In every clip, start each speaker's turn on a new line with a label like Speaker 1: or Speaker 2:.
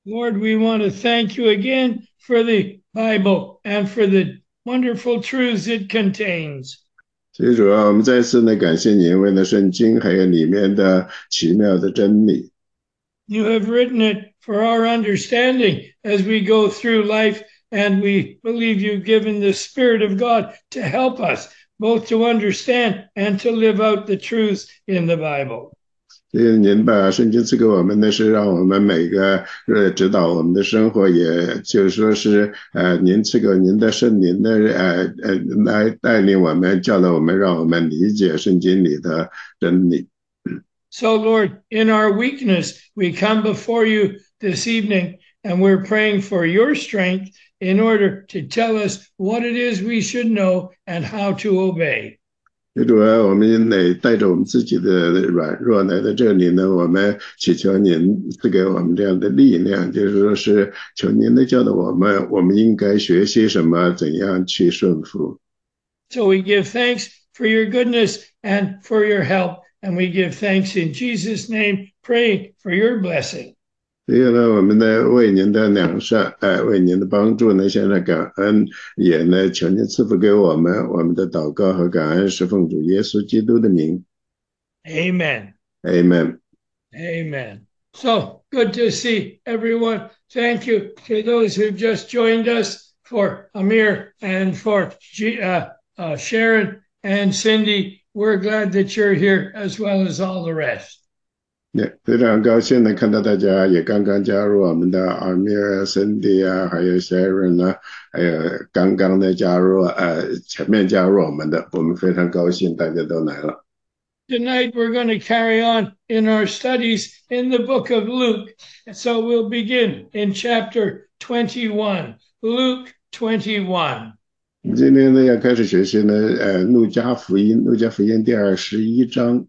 Speaker 1: Lord, we want to thank you again for the Bible and for the wonderful truths it contains.
Speaker 2: 所以主要我们再次呢感谢你，因为呢圣经还有里面的奇妙的真理。
Speaker 1: You have written it for our understanding as we go through life, and we believe you've given the Spirit of God to help us both to understand and to live out the truths in the Bible.
Speaker 2: 所以您把圣经赐给我们呢，是让我们每个指导我们的生活，也就是说是您赐给您的圣灵的来带领我们，教导我们，让我们理解圣经里的真理。
Speaker 1: So, Lord, in our weakness, we come before you this evening and we're praying for your strength in order to tell us what it is we should know and how to obey.
Speaker 2: 主要我们得带着我们自己的软弱来到这里呢，我们祈求您赐给我们这样的力量，就是说是求您的教导我们，我们应该学习什么，怎样去顺服。
Speaker 1: So we give thanks for your goodness and for your help. And we give thanks in Jesus' name, praying for your blessing.
Speaker 2: 所以呢，我们呢为您的良善，为您的帮助呢，现在感恩，也呢求您赐福给我们，我们的祷告和感恩是奉主耶稣基督的名。
Speaker 1: Amen.
Speaker 2: Amen.
Speaker 1: Amen. So good to see everyone. Thank you to those who've just joined us, for Amir and for Sharon and Cindy. We're glad that you're here as well as all the rest.
Speaker 2: 非常高兴的看到大家也刚刚加入我们的阿米尔、Cindy 啊，还有 Sharon 啊，还有刚刚的加入前面加入我们的，我们非常高兴大家都来了。
Speaker 1: Tonight we're going to carry on in our studies in the book of Luke. So we'll begin in chapter 21. Luke 21.
Speaker 2: 今天呢要开始学习呢，路加福音第21章。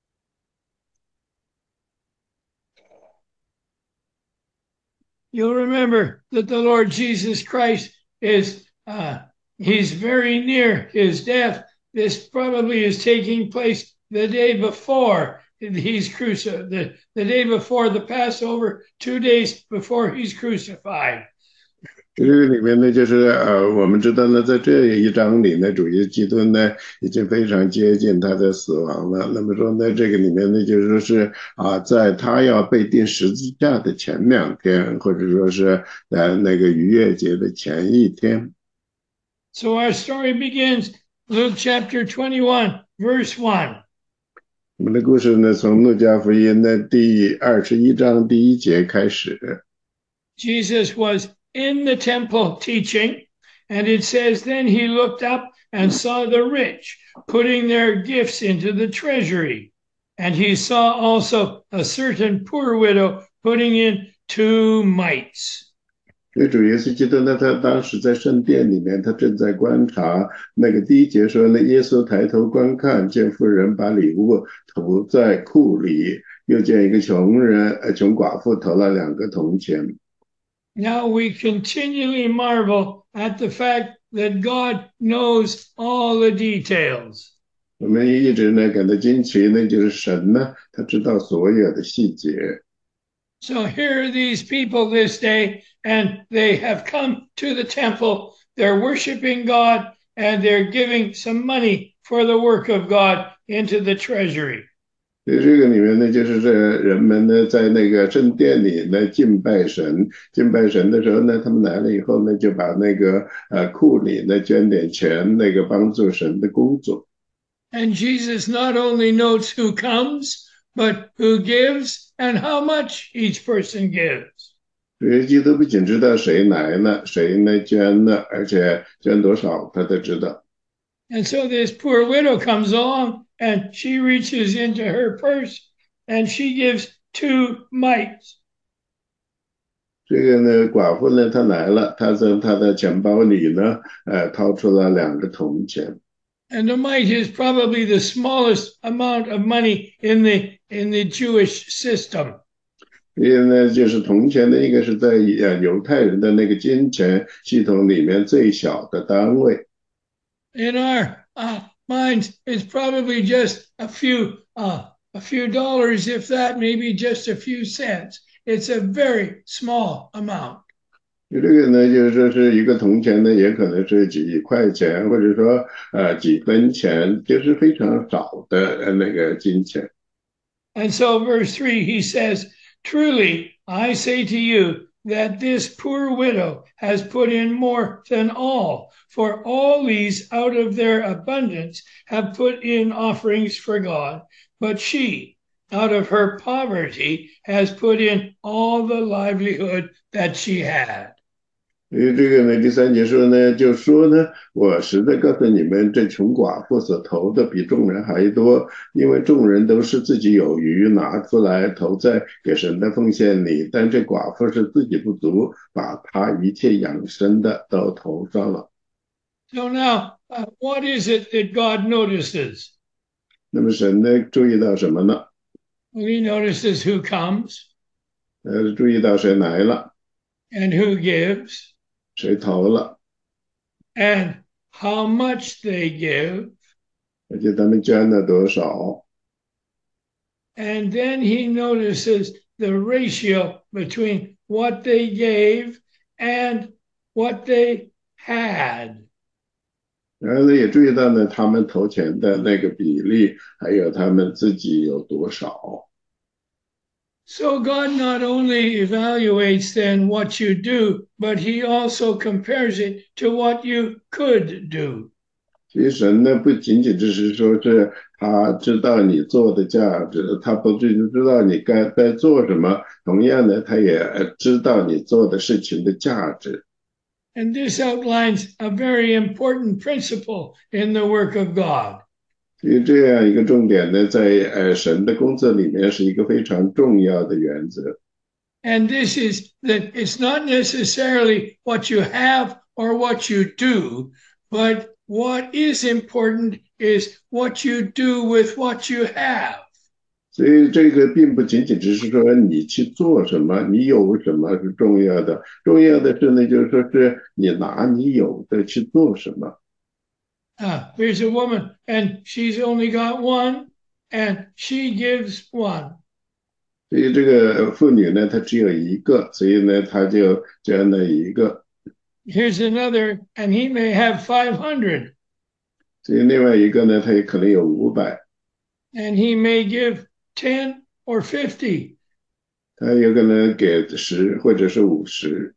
Speaker 1: You'll remember that the Lord Jesus Christ he's very near his death. This probably is taking place the day before he's crucified, the day before the Passover, 2 days before he's crucified.
Speaker 2: 这个里面呢，就是我们知道呢，在这一章里呢，主耶稣基督呢已经非常接近他的死亡了。那么说呢，这个里面呢，就是说是在他要被钉十字架的前2天，或者说是那个逾越节的前1天。
Speaker 1: So our story begins Luke chapter 21, verse 1.
Speaker 2: 我们的故事呢，从路加福音的第21章第1节开始。
Speaker 1: Jesus was in the temple teaching, and it says, then he looked up and saw the rich putting their gifts into the treasury. And he saw also a certain poor widow putting in 2 mites.
Speaker 2: 因为主耶稣基督呢，他当时在圣殿里面，他正在观察。那个第1节说呢，耶稣抬头观看，见妇人把礼物投在库里，又见一个穷寡妇投了2个铜钱。
Speaker 1: Now we continually marvel at the fact that God knows all the details.
Speaker 2: 我们一直呢感到惊奇呢，就是神呢，他知道所有的细节。
Speaker 1: So here are these people this day, and they have come to the temple. They're worshiping God, and they're giving some money for the work of God into the treasury.
Speaker 2: 所以这个里面呢，就是这人们呢，在那个圣殿里呢敬拜神的时候呢，他们来了以后呢，就把那个库里呢捐点钱，那个帮助神的工作。
Speaker 1: And Jesus not only knows who comes, but who gives and how much each person gives.
Speaker 2: 主耶稣基督不仅知道谁来了，谁呢捐了，而且捐多少，他都知道。
Speaker 1: And so this poor widow comes along, and she reaches into her purse, and she gives 2 mites.
Speaker 2: 这个呢，寡妇呢，她来了，她从她的钱包里呢，掏出了2个铜钱。
Speaker 1: And the mite is probably the smallest amount of money in the Jewish system.
Speaker 2: 因为呢，就是铜钱的一个是在犹太人的那个金钱系统里面最小的单位。
Speaker 1: In our minds, it's probably just a few dollars, if that, maybe just a few cents. it's a very small amount.
Speaker 2: 这个呢，就是说是一个铜钱呢，也可能是几块钱，或者说几分钱，就是非常少的那个金钱。
Speaker 1: And so, verse 3, he says, Truly, I say to you that this poor widow has put in more than all, for all these out of their abundance have put in offerings for God, but she, out of her poverty, has put in all the livelihood that she had.
Speaker 2: 所以这个呢，第三节说呢，就说呢，我实在告诉你们，这穷寡妇所投的比众人还多，因为众人都是自己有余拿出来投在给神的奉献里，但这寡妇是自己不足，把她一切养生的都投上了。
Speaker 1: So now, what is it that God notices?
Speaker 2: 那么神呢，注意到什么呢？
Speaker 1: Well, he notices who comes
Speaker 2: 注意到谁来了，
Speaker 1: and who gives
Speaker 2: 谁投了，
Speaker 1: and how much they give.
Speaker 2: 而且他们捐了多少。
Speaker 1: And then he notices the ratio between what they gave and what they had.
Speaker 2: 然后呢，也注意到呢，他们投钱的那个比例，还有他们自己有多少。
Speaker 1: So God not only evaluates then what you do, but he also compares it to what you could do.
Speaker 2: 其实神呢，不仅仅只是说是他知道你做的价值，他不仅知道你该在做什么，同样的，他也知道你做的事情的价值。
Speaker 1: And this outlines a very important principle in the work of God.
Speaker 2: 所以这样一个重点呢，在神的工作里面是一个非常重要的原则。
Speaker 1: And this is that it's not necessarily what you have or what you do, but what is important is what you do with what you have.
Speaker 2: 所以这个并不仅仅只是说你去做什么，你有什么是重要的，重要的是呢，就是说是你拿你有的去做什么。
Speaker 1: Here's a woman, and she's only got one, and she gives one.
Speaker 2: 所以这个妇女呢，她只有一个，所以呢，她就捐了一个。
Speaker 1: Here's another, and he may have 500.
Speaker 2: 所以另外一个呢，他也可能有500。
Speaker 1: And he may give 10 or 50.
Speaker 2: 他有可能给10或者是50。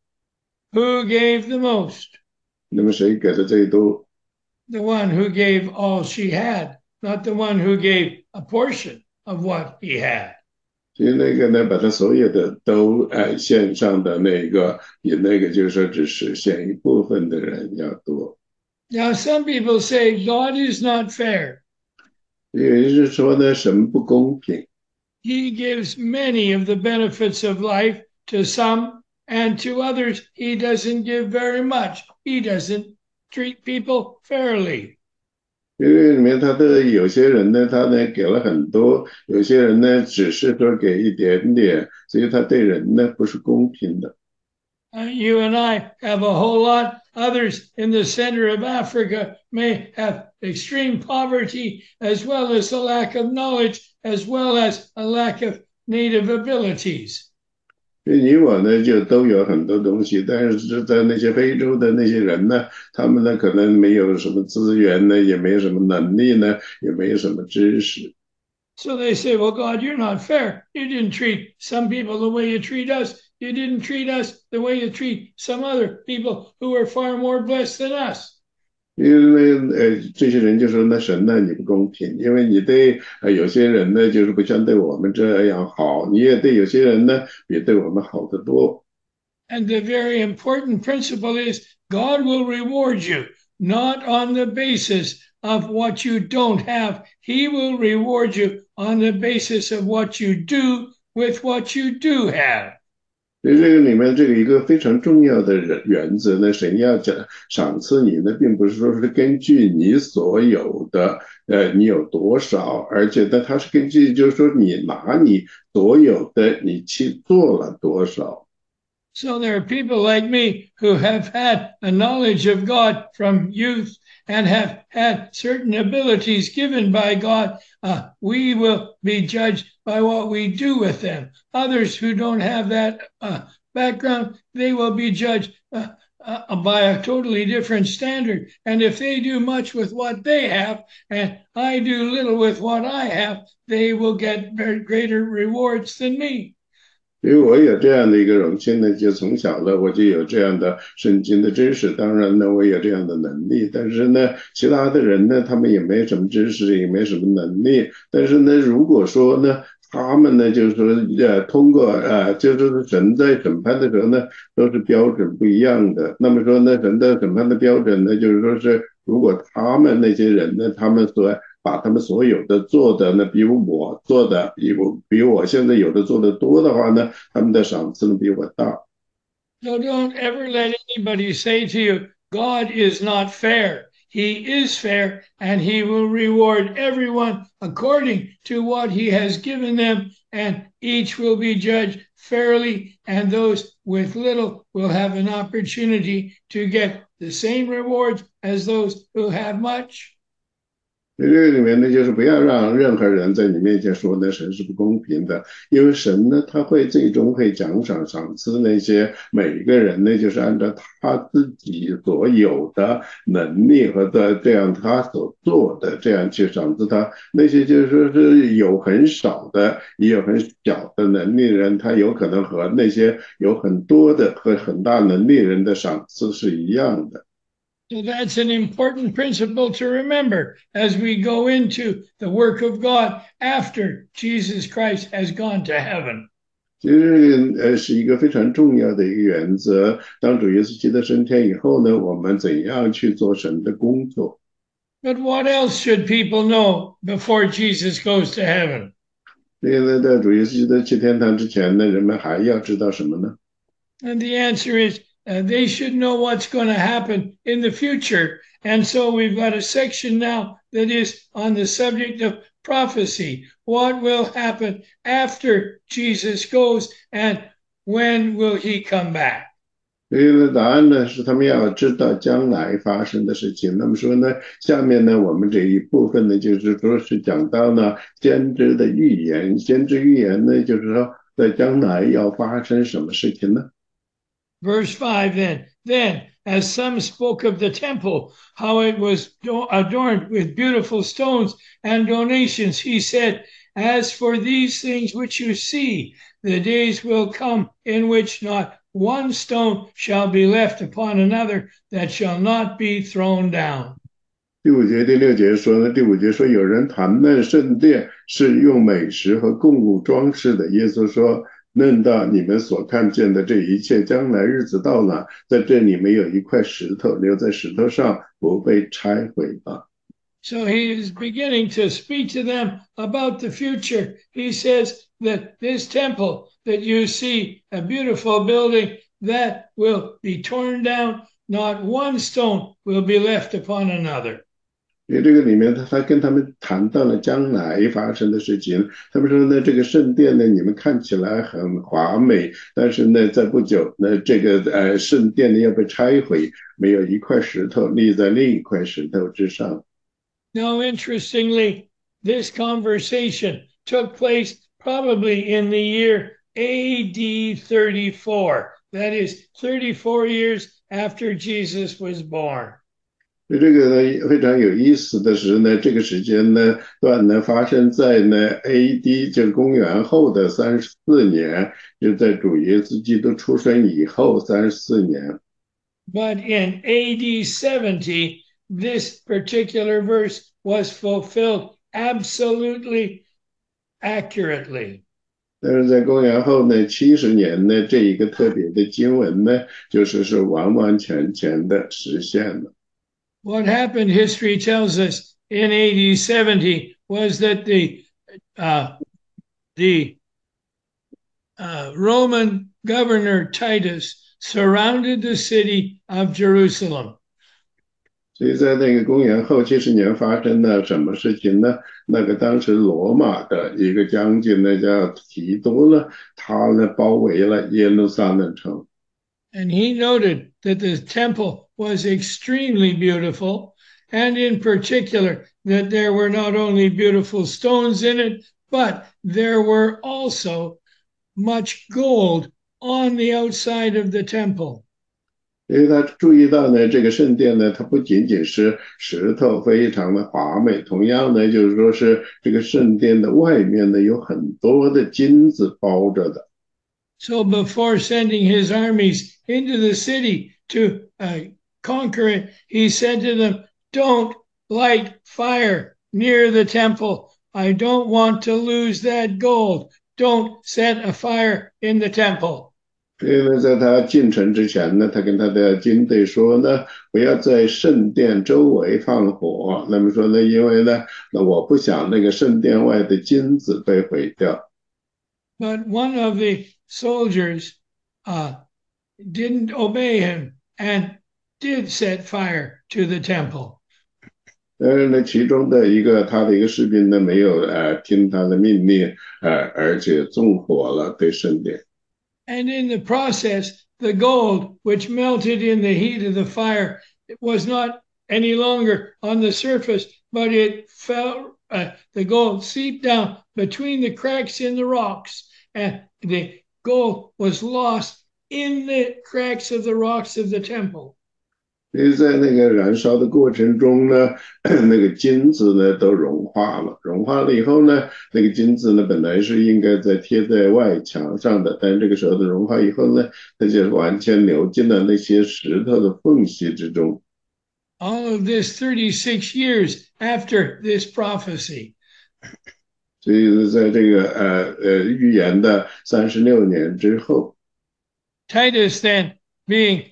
Speaker 1: Who gave the most?
Speaker 2: 那么谁给的最多？
Speaker 1: The one who gave all she had, not the one who gave a portion of what he had.
Speaker 2: 所以那个呢，把他所有的都献上的那个，比那个就是说只实现一部分的人要多。
Speaker 1: Now, some people say God is not fair.
Speaker 2: 有人是说呢，神不公平。
Speaker 1: He gives many of the benefits of life to some, and to others, he doesn't give very much. He doesn't treat people fairly.
Speaker 2: 因为里面他的有些人呢，他呢给了很多，有些人呢只是说给一点点，所以他对人呢不是公平的。
Speaker 1: You and I have a whole lot. Others in the center of Africa may have extreme poverty, as well as a lack of knowledge, as well as a lack of native abilities.
Speaker 2: 你我呢就都有很多东西，但是在那些非洲的那些人呢，他们呢可能没有什么资源呢，也没有什么能力呢，也没有什么知识。
Speaker 1: So they say, well, God, you're not fair. You didn't treat some people the way you treat us. You didn't treat us the way you treat some other people who are far more blessed than us.
Speaker 2: 因为这些人就说那神呢你不公平，因为你对有些人呢就是不像对我们这样好，你也对有些人呢比对我们好得多。
Speaker 1: And the very important principle is God will reward you, not on the basis of what you don't have. He will reward you on the basis of what you do with what you do have.
Speaker 2: 所以这个里面这个一个非常重要的原则呢，神要讲赏赐你呢，并不是说是根据你所有的，你有多少，而且呢，它是根据就是说你拿你所有的，你去做了多少。
Speaker 1: So there are people like me who have had a knowledge of God from youth and have had certain abilities given by God. We will be judged by what we do with them. Others who don't have that background, they will be judged by a totally different standard. And if they do much with what they have, and I do little with what I have, they will get greater rewards than me.
Speaker 2: 因为我有这样的一个荣幸呢，就从小呢我就有这样的圣经的知识，当然呢我有这样的能力，但是呢其他的人呢他们也没什么知识，也没什么能力，但是呢如果说呢他们呢就是说通过就是神在审判的时候呢都是标准不一样的，那么说呢神的审判的标准呢就是说是如果他们那些人呢他们所把他们所有的做的呢，比我做的比我现在有的做的多的话呢，他们的赏赐呢比我大。
Speaker 1: So don't ever let anybody say to you, God is not fair. He is fair and he will reward everyone according to what he has given them, and each will be judged fairly, and those with little will have an opportunity to get the same rewards as those who have much.
Speaker 2: 这个里面呢，就是不要让任何人在你面前说呢神是不公平的，因为神呢他会最终会赏赐那些每一个人呢，就是按照他自己所有的能力和这样他所做的这样去赏赐他。那些就是说是有很少的也有很小的能力的人，他有可能和那些有很多的和很大能力人的赏赐是一样的。
Speaker 1: So that's an important principle to remember as we go into the work of God after Jesus Christ has gone to heaven.
Speaker 2: 其实是一个非常重要的一个原则。当主耶稣基督升天以后呢，我们怎样去做神的工作？
Speaker 1: But what else should people know before Jesus goes to heaven?
Speaker 2: 那个在主耶稣基督去天堂之前呢，人们还要知道什么呢？
Speaker 1: And the answer is they should know what's going to happen in the future. And so we've got a section now that is on the subject of prophecy. What will happen after Jesus goes and when will he come back?
Speaker 2: 所以呢，答案呢是他们要知道将来发生的事情。那么说呢，下面呢，我们这一部分呢，就是说是讲到呢先知的预言。先知预言呢，就是说在将来要发生什么事情呢？
Speaker 1: Verse 5 then, as some spoke of the temple, how it was adorned with beautiful stones and donations, he said, as for these things which you see, the days will come in which not one stone shall be left upon another that shall not be thrown down.
Speaker 2: 第五节、第六节说呢，第五节说有人谈论圣殿是用美食和供物装饰的，耶稣说。论到你们所看见的这一切，将来日子到了，在这里没有一块石头留在石头上不被拆毁吧。
Speaker 1: So he is beginning to speak to them about the future. He says that this temple that you see, a beautiful building, that will be torn down. Not one stone will be left upon another.
Speaker 2: 因为这个里面他跟他们谈到了将来发生的事情，他们说呢，这个圣殿呢，你们看起来很华美，但是呢，在不久呢，这个圣殿呢要被拆毁，没有一块石头立在另一块石头之上。
Speaker 1: Now, interestingly, this conversation took place probably in the year AD 34. That is 34 years after Jesus was born.
Speaker 2: 这个呢非常有意思的是呢，这个时间呢段呢发生在呢 AD 就公元后的34年，就在主耶稣基督出生以后34年。
Speaker 1: But in AD 70, this particular verse was fulfilled absolutely accurately.
Speaker 2: 但是在公元后呢70年呢，这一个特别的经文呢，是完完全全的实现了。
Speaker 1: What happened, history tells us, in AD 70 was that the Roman governor Titus surrounded the city of Jerusalem.
Speaker 2: 所以在那个公元后70年发生了什么事情呢？那个当时罗马的一个将军呢叫提多呢，他呢包围了耶路撒冷城。
Speaker 1: And he noted that the temple was extremely beautiful, and in particular, that there were not only beautiful stones in it, but there were also much gold on the outside of the temple.
Speaker 2: 因为他注意到呢，这个圣殿呢，它不仅仅是石头非常的华美，同样呢，就是说是这个圣殿的外面呢，有很多的金子包着的。
Speaker 1: So before sending his armies into the city to conquer it, he said to them, "Don't light fire near the temple. I don't want to lose that gold. Don't set a fire in the temple."
Speaker 2: 所以呢，在他进城之前呢，他跟他的军队说呢，不要在圣殿周围放火。那么说呢，因为呢，那我不想那个圣殿外的金子被毁掉。
Speaker 1: But one of the soldiers didn't obey him and did set fire to the temple.
Speaker 2: 但是呢，其中的他的一个士兵呢，没有听他的命令，而且纵火了对圣殿。
Speaker 1: And in the process, the gold, which melted in the heat of the fire, it was not any longer on the surface, but it fell, the gold seeped down between the cracks in the rocks, and the gold was lost in the cracks of the rocks of the temple.
Speaker 2: 因为在那个燃烧的过程中呢，那个金子呢都融化了，融化了以后呢，那个金子呢本来是应该贴在外墙上的，但这个时候的融化以后呢，它就完全流进了那些石头的缝隙之中。
Speaker 1: All of this 36 years after this prophecy.
Speaker 2: 所以在这个预言的36年之后
Speaker 1: ，Titus then being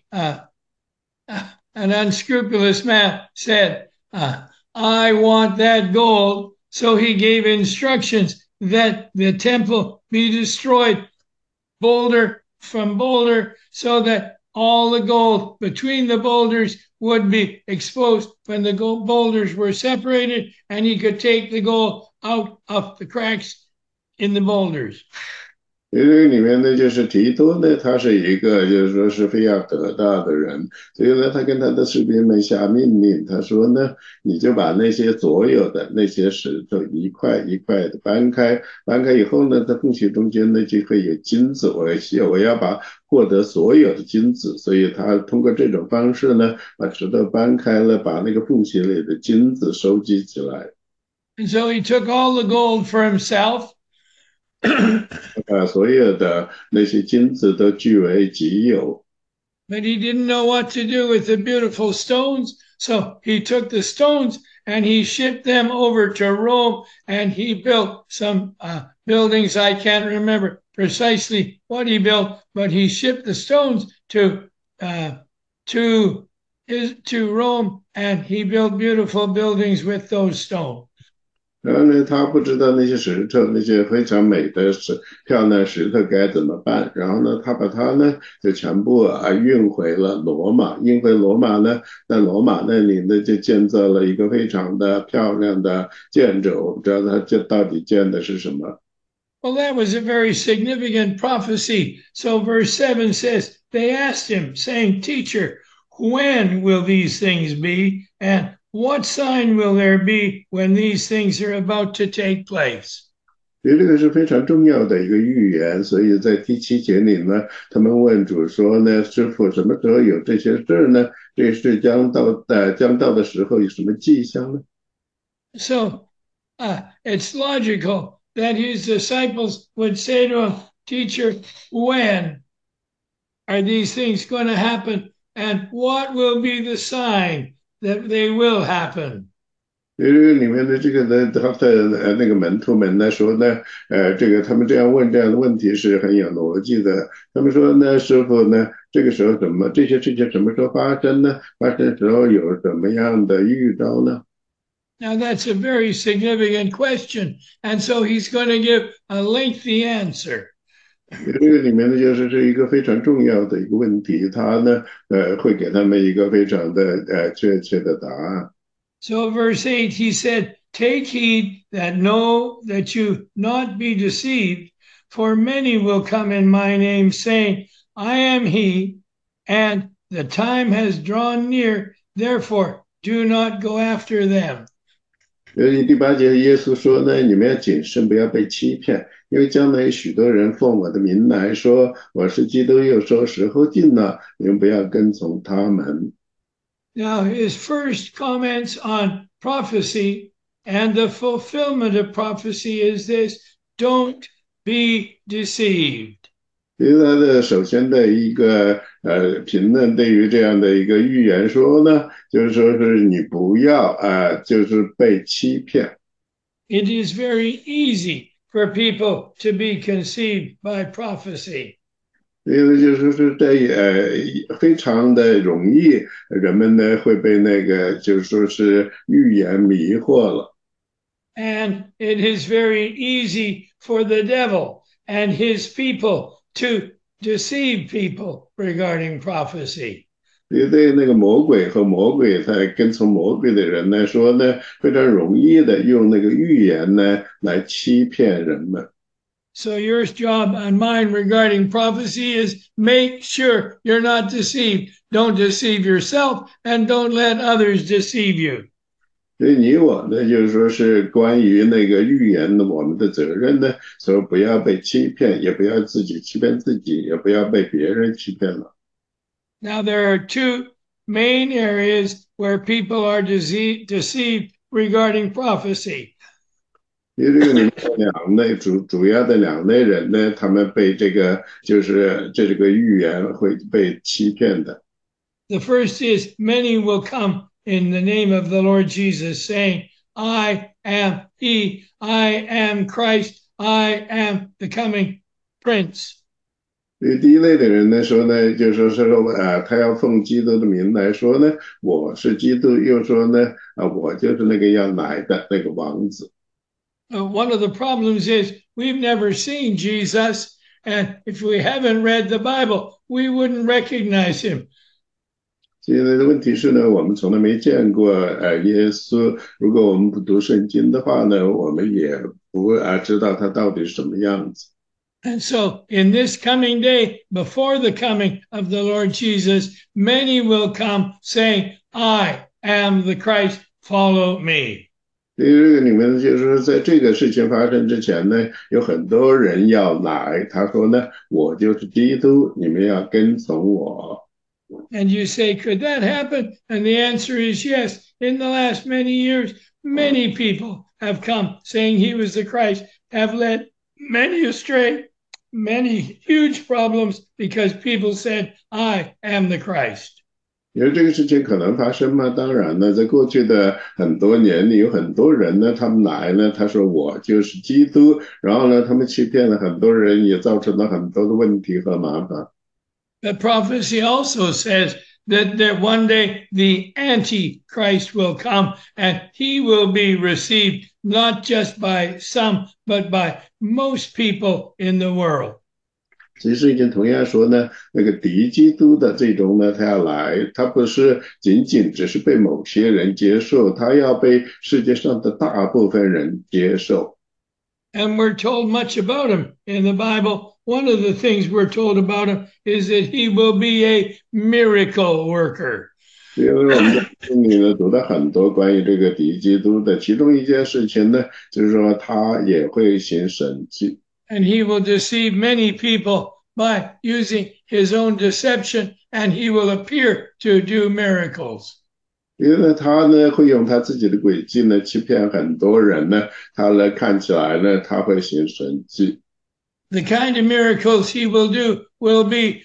Speaker 1: an unscrupulous man said, I want that gold. So he gave instructions that the temple be destroyed boulder from boulder so that all the gold between the boulders would be exposed when the boulders were separated, and he could take the gold out of the cracks in the boulders.
Speaker 2: 因为这个里面呢，就是提多呢，他是一个就是说是非要得大的人，所以呢，他跟他的士兵们下命令，他说呢，你就把那些所有的那些石头一块一块的搬开，搬开以后呢，在缝隙中间呢就会有金子，我要获得所有的金子，所以他通过这种方式呢，把石头搬开了，把那个缝隙里的金子收集起来。
Speaker 1: And so he took all the gold for himself.
Speaker 2: 把所有的那些金子都据为己有。
Speaker 1: But he didn't know what to do with the beautiful stones, so he took the stones and he shipped them over to Rome, and he built some buildings. I can't remember precisely what he built, but he shipped the stones to Rome, and he built beautiful buildings with those stones.
Speaker 2: 然后呢，他不知道那些石头，那些非常美的漂亮石头该怎么办。然后呢，他把它呢就全部运回了罗马，运回罗马呢，在罗马那里呢就建造了一个非常的漂亮的建筑。我不知道他这到底建的是什么。
Speaker 1: Well, that was a very significant prophecy. So verse 7 says, they asked him, saying, Teacher, when will these things be? And what sign will there be when these things are about to take place?
Speaker 2: 因为这个是非常重要的一个预言，所以在第7节里呢，他们问主说呢，师傅什么时候有这些事呢？这事将到的时候有什么迹象呢？
Speaker 1: So it's logical that his disciples would say to him, Teacher, when are these things going to happen? And what will be the sign that they will happen?
Speaker 2: 因为里面的这个呢，他的那个门徒们呢说呢，这个他们这样问这样的问题是很有逻辑的。他们说呢，师傅呢，这个时候这些事情什么时候发生呢？发生的时候有什么样的预兆呢？
Speaker 1: Now that's a very significant question, and so he's going to give a lengthy answer.
Speaker 2: 这个里面呢，是一个非常重要的一个问题，他呢，会给他们一个非常的确切的答案。
Speaker 1: So verse 8, he said, Take heed that you not be deceived, for many will come in my name, saying, I am he, and the time has drawn near. Therefore, do not go after them.
Speaker 2: 第8节，耶稣说呢，你们要谨慎，不要被欺骗，因为将来有许多人奉我的名来说我是基督，又说时候近了，你们不要跟从他们。
Speaker 1: Now, his first comments on prophecy and the fulfillment of prophecy is this: don't be deceived.
Speaker 2: 其实他的首先的一个评论对于这样的一个预言说呢，就是说是你不要就是被欺骗。
Speaker 1: It is very easy for people to be conceived by prophecy.
Speaker 2: 因为就是说是非常的容易，人们呢会被那个就是说是预言迷惑了。
Speaker 1: And it is very easy for the devil and his people to deceive people regarding prophecy.
Speaker 2: 对那个魔鬼和魔鬼他跟从魔鬼的人来说呢，非常容易的用那个预言呢来欺骗人们。
Speaker 1: So your job and mine regarding prophecy is make sure you're not deceived. Don't deceive yourself and don't let others deceive you.
Speaker 2: 所以你我呢，就是说是关于那个预言的我们的责任呢，说不要被欺骗，也不要自己欺骗自己，也不要被别人欺骗了。
Speaker 1: Now there are two main areas where people are deceived regarding prophecy.
Speaker 2: 因为这个里面两类主要的两类人呢，他们被这个就是这个预言会被欺骗的。
Speaker 1: The first is many will come in the name of the Lord Jesus, saying, I am he, I am Christ, I am the coming prince.
Speaker 2: 第一类的人呢说呢，就说是他要奉基督的名来说呢，我是基督，又说呢，我就是那个要来的那个王子。
Speaker 1: One of the problems is we've never seen Jesus, and if we haven't read the Bible, we wouldn't recognize him.
Speaker 2: 现在的问题是呢，我们从来没见过耶稣。如果我们不读圣经的话呢，我们也不知道他到底是什么样子。
Speaker 1: And so, in this coming day, before the coming of the Lord Jesus, many will come saying, I am the Christ, follow me.
Speaker 2: 这个里面就是说，在这个事情发生之前呢，有很多人要来，他说呢，我就是基督，你们要跟从我。
Speaker 1: And you say, could that happen? And the answer is yes. In the last many years, many people have come saying he was the Christ, have led many astray, many huge problems because people said, I am the Christ.
Speaker 2: 因为这个事情可能发生吗？当然呢，在过去的很多年里，有很多人呢，他们来呢，他说我就是基督，然后呢，他们欺骗了很多人，也造成了很多的问题和麻烦。
Speaker 1: But prophecy also says that one day the Antichrist will come and he will be received not just by some, but by most people in the world.
Speaker 2: 其实已经同样说呢，那个敌基督的这种呢，他要来，他不是仅仅只是被某些人接受，他要被世界上的大部分人接受。
Speaker 1: And we're told much about him in the Bible. One of the things we're told about him is that he will be a miracle worker.
Speaker 2: 因为我们在圣经里呢读到很多关于这个敌基督的，其中一件事情呢，就是说他也会行神迹。
Speaker 1: And he will deceive many people by using his own deception, and he will appear to do miracles.
Speaker 2: 因为呢，他呢会用他自己的诡计呢欺骗很多人呢，他呢看起来呢他会行神迹。
Speaker 1: The kind of miracles he will do will be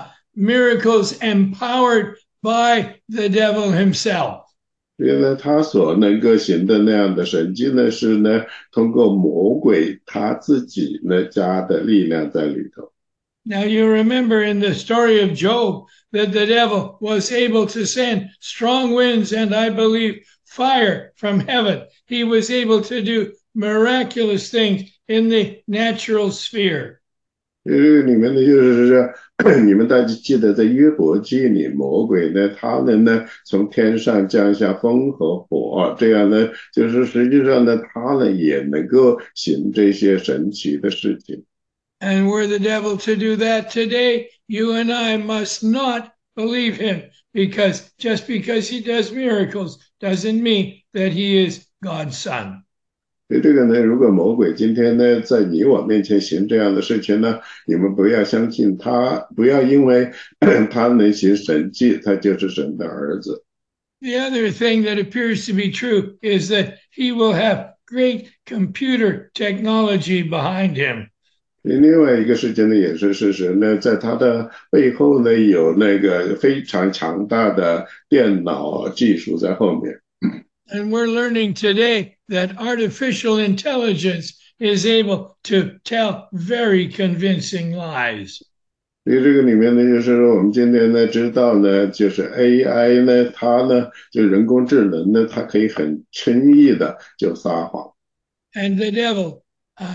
Speaker 1: miracles empowered by the devil himself.
Speaker 2: 因为呢，他所能够行的那样的神迹呢，是呢通过魔鬼他自己呢加的力量在里头。
Speaker 1: Now you remember in the story of Job that the devil was able to send strong winds and I believe fire from heaven. He was able to do miraculous things in the natural sphere.
Speaker 2: 因为里面呢，就是说，你们大家记得在约伯记里，魔鬼呢，他们呢从天上降下风和火，这样呢，就是实际上呢，他呢也能够行这些神奇的事情。
Speaker 1: And were the devil to do that today, you and I must not believe him, because just because he does miracles doesn't mean that he is God's son.
Speaker 2: 所以这个呢，如果魔鬼今天呢在你我面前行这样的事情呢，你们不要相信他，不要因为他能行神迹，他就是神的儿子。
Speaker 1: The other thing that appears to be true is that he will have great computer technology behind him.
Speaker 2: 另外一个事情呢，也是事实呢，在他的背后呢，有那个非常强大的电脑技术在后面。
Speaker 1: And we're learning today that artificial intelligence is able to tell very convincing lies.
Speaker 2: 所以这个里面呢，就是说我们今天呢知道呢，就是 AI 呢，它呢就人工智能呢，它可以很轻易的就撒谎。
Speaker 1: And the devil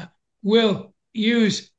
Speaker 1: will use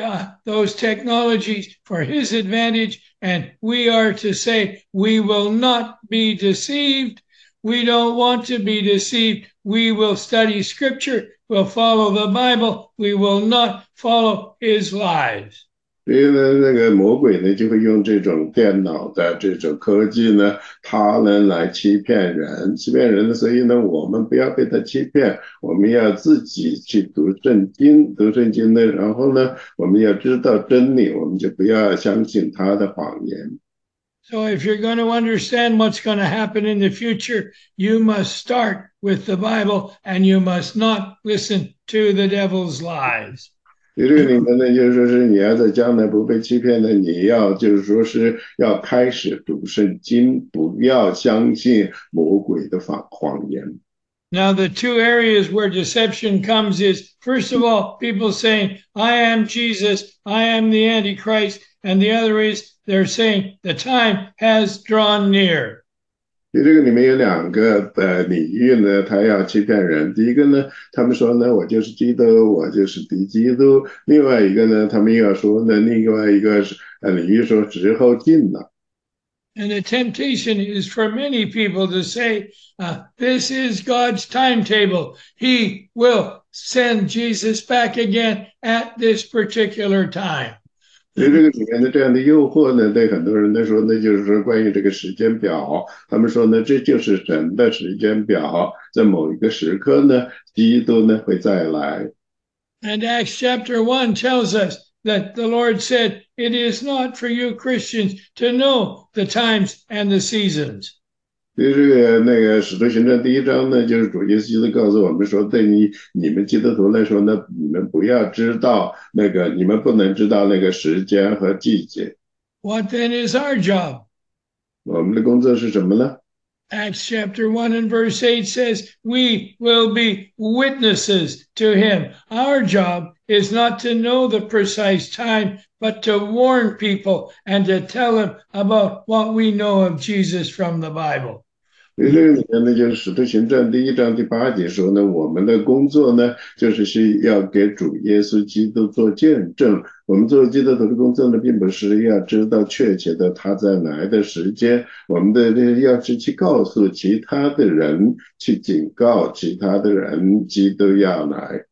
Speaker 1: those technologies for his advantage, and we are to say, we will not be deceived. We don't want to be deceived. We will study scripture. We'll follow the Bible. We will not follow his lies.
Speaker 2: 所以呢，那个魔鬼呢，就会用这种电脑的这种科技呢，它呢来欺骗人，欺骗人的。所以呢，我们不要被他欺骗，我们要自己去读圣经，读圣经呢，然后呢，我们要知道真理，我们就不要相信他的谎言。
Speaker 1: So if you're going to understand what's going to happen in the future, you must start with the Bible and you must not listen to the devil's lies.
Speaker 2: 这个里面呢，就是说是你要在将来不被欺骗的，你要就是说是要开始读圣经，不要相信魔鬼的谎言。
Speaker 1: Now, the two areas where deception comes is, first of all, people saying, I am Jesus, I am the Antichrist, and the other is they're saying the time has drawn near.
Speaker 2: 这个里面有两个领域呢，他要欺骗人。第一个呢，他们说呢，我就是基督，我就是敌基督。另外一个呢，他们又要说呢，另外一个是领域说时候近了。
Speaker 1: And the temptation is for many people to say, this is God's timetable. He will send Jesus back again at this particular time.
Speaker 2: 所以这个里面的这样的诱惑呢，对很多人来说呢，就是说关于这个时间表，他们说呢，这就是神的时间表，在某一个时刻呢，基督呢会再来。
Speaker 1: And Acts chapter 1 tells us that the Lord said, it is not for you Christians to know the times and the seasons.
Speaker 2: 所以这个那个使徒行传第一章呢，就是主耶稣基督告诉我们说，对你们基督徒来说呢，你们不要知道那个，你们不能知道那个时间和季节。
Speaker 1: What then is our job?
Speaker 2: 我们的工作是什么呢？
Speaker 1: Acts chapter 1 and verse 8 says, we will be witnesses to him. Our job is not to know the precise time, but to warn people and to tell them about what we know of Jesus from the Bible.
Speaker 2: 所以这个里面呢，就是使徒行传第一章第八节说呢，我们的工作呢，就是要给主耶稣基督做见证。我们作为基督徒的工作呢，并不是要知道确切的他在来的时间，我们的要是去告诉其他的人，去警告其他的人，基督要来。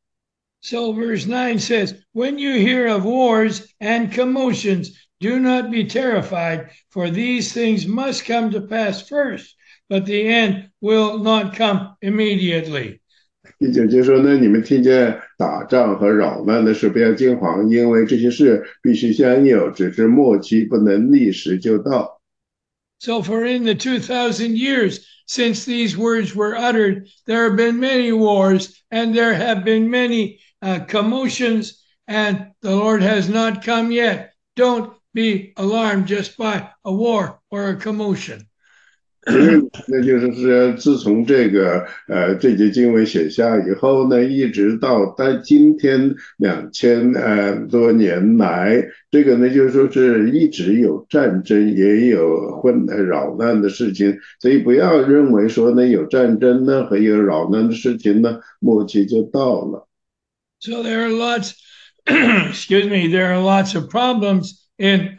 Speaker 1: So verse 9 says, when you hear of wars and commotions, do not be terrified, for these things must come to pass first, but the end will not come immediately.
Speaker 2: 第九节说呢，你们听见打仗和扰乱的事，不要惊慌，因为这些事必须相有，只是末期不能立时就到。
Speaker 1: So for in the 2,000 years since these words were uttered, there have been many wars and there have been many commotions, and the Lord has not come yet. Don't be alarmed just by a war or a commotion.
Speaker 2: 那就是说，自从这这节经文写下以后呢，一直到今天2000多年来，这个呢就是说是一直有战争，也有扰乱的事情，所以不要认为说呢有战争呢和有扰乱的事情呢，末期就到了。
Speaker 1: So there are lots, excuse me, there are lots of problems in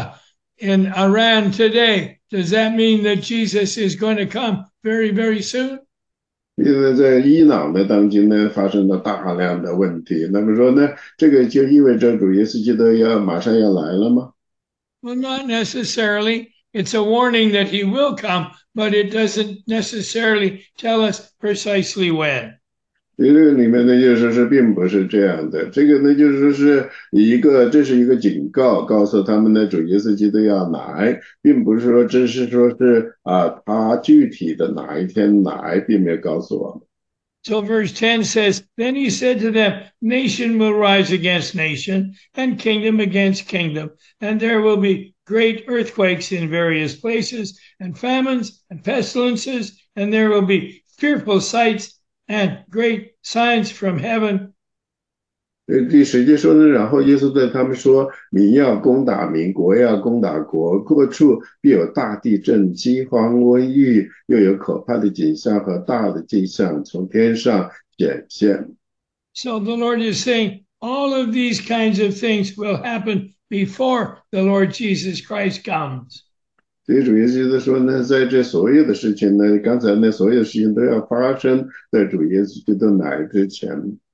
Speaker 1: Iran today. Does that mean that Jesus is going to come very, very soon?
Speaker 2: 因为在伊朗的当今呢，发生了大量的问题。那么说呢，这个就意味着主耶稣基督马上要来了吗？
Speaker 1: Well, not necessarily. it's a warning that he will come, but it doesn't necessarily tell us precisely when.
Speaker 2: 这个里面呢，就是说是并不是这样的。这个呢，就是说是这是一个警告，告诉他们呢，主耶稣基督要来，并不是说只是说是他具体的哪一天来，并没有告诉我们。
Speaker 1: So verse 10 says, Then he said to them, Nation will rise against nation, and kingdom against kingdom, and there will be great earthquakes in various places, and famines and pestilences, and there will be fearful sights and great signs from heaven.
Speaker 2: 第10节说呢，然后耶稣对他们说：民要攻打民，国要攻打国，各处必有大地震、饥荒、瘟疫，又有可怕的景象和大的迹象从天上显现。
Speaker 1: So the Lord is saying all of these kinds of things will happen before the Lord Jesus Christ comes.
Speaker 2: 所以主耶稣说呢，在这所有的事情呢，刚才那所有事情都要发生在主耶稣基督来之前。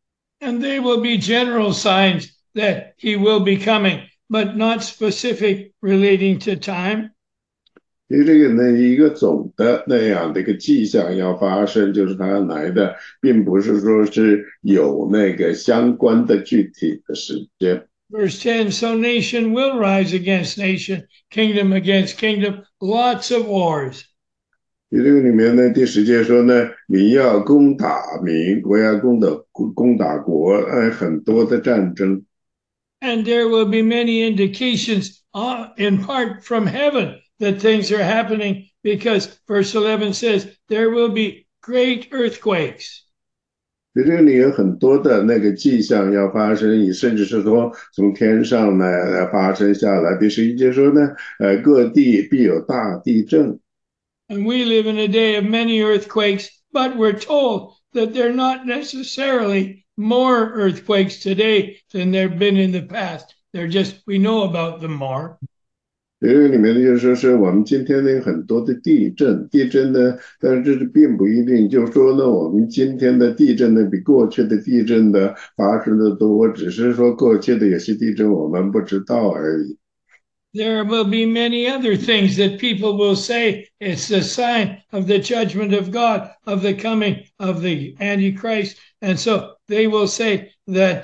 Speaker 1: And they will be general signs that he will be coming, but not specific relating to time.
Speaker 2: 因为这个呢，一个总的那样的一个迹象要发生，就是他来的，并不是说是有那个相关的具体的时间。
Speaker 1: Verse 10, so nation will rise against nation, kingdom against kingdom, lots of wars.
Speaker 2: 这个里面呢，第10节说呢，民要攻打民，国要攻打国，很多的战争。
Speaker 1: And there will be many indications in part from heaven that things are happening because verse 11 says there will be great earthquakes.
Speaker 2: 这里有很多的那个迹象要发生，甚至是说从天上呢发生下来。第11节说呢，各地必有大地震。
Speaker 1: And we live in a day of many earthquakes, but we're told that they're not necessarily more earthquakes today than there've been in the past. They're just, we know about them more.
Speaker 2: 这个里面呢，就是说是我们今天呢有很多的地震呢，但是这是并不一定，就是说呢，我们今天的地震呢比过去的地震的发生的多，只是说过去的有些地震我们不知道而已。
Speaker 1: There will be many other things that people will say it's the sign of the judgment of God, of the coming of the Antichrist. And so they will say that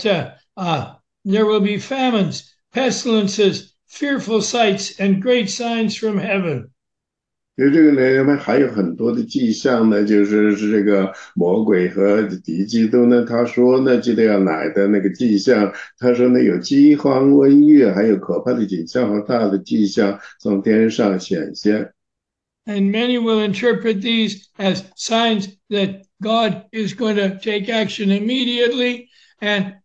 Speaker 1: there will be famines, pestilences, fearful sights, and great signs from heaven.
Speaker 2: 因为这个呢，还有很多的迹象呢，就是这个魔鬼和敌基督呢，他说呢，记得要来的那个迹象，他说呢，有饥荒、瘟疫，还有可怕的景象和大的迹象从天上显现。
Speaker 1: And many will interpret these as signs that God is going to take action immediately, and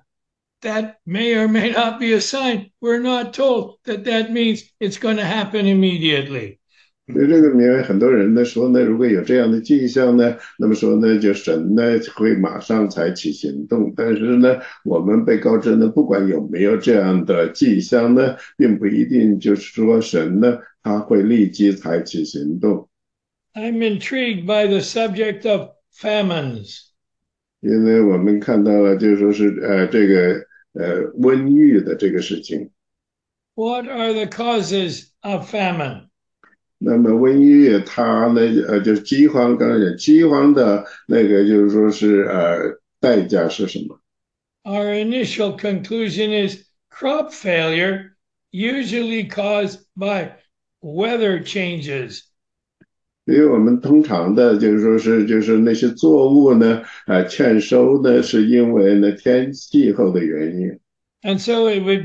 Speaker 1: that may or may not be a sign. We're not told that that means it's going to happen immediately.
Speaker 2: 所以这个里面很多人呢说呢，如果有这样的迹象呢，那么说呢，就神呢会马上采取行动。但是呢，我们被告知呢，不管有没有这样的迹象呢，并不一定就是说神呢他会立即采取行动。
Speaker 1: I'm intrigued by the subject of famines.
Speaker 2: 因为我们看到了，就是说是这个瘟疫的这个事情。
Speaker 1: What are the causes of famine?
Speaker 2: 那么瘟疫它呢，就是饥荒，刚才讲饥荒的那个就是说是代价是什么？
Speaker 1: Our initial conclusion is crop failure, usually caused by weather changes.
Speaker 2: 因为我们通常的就是说是就是那些作物呢，欠收呢，是因为呢气候的原因。
Speaker 1: And so it would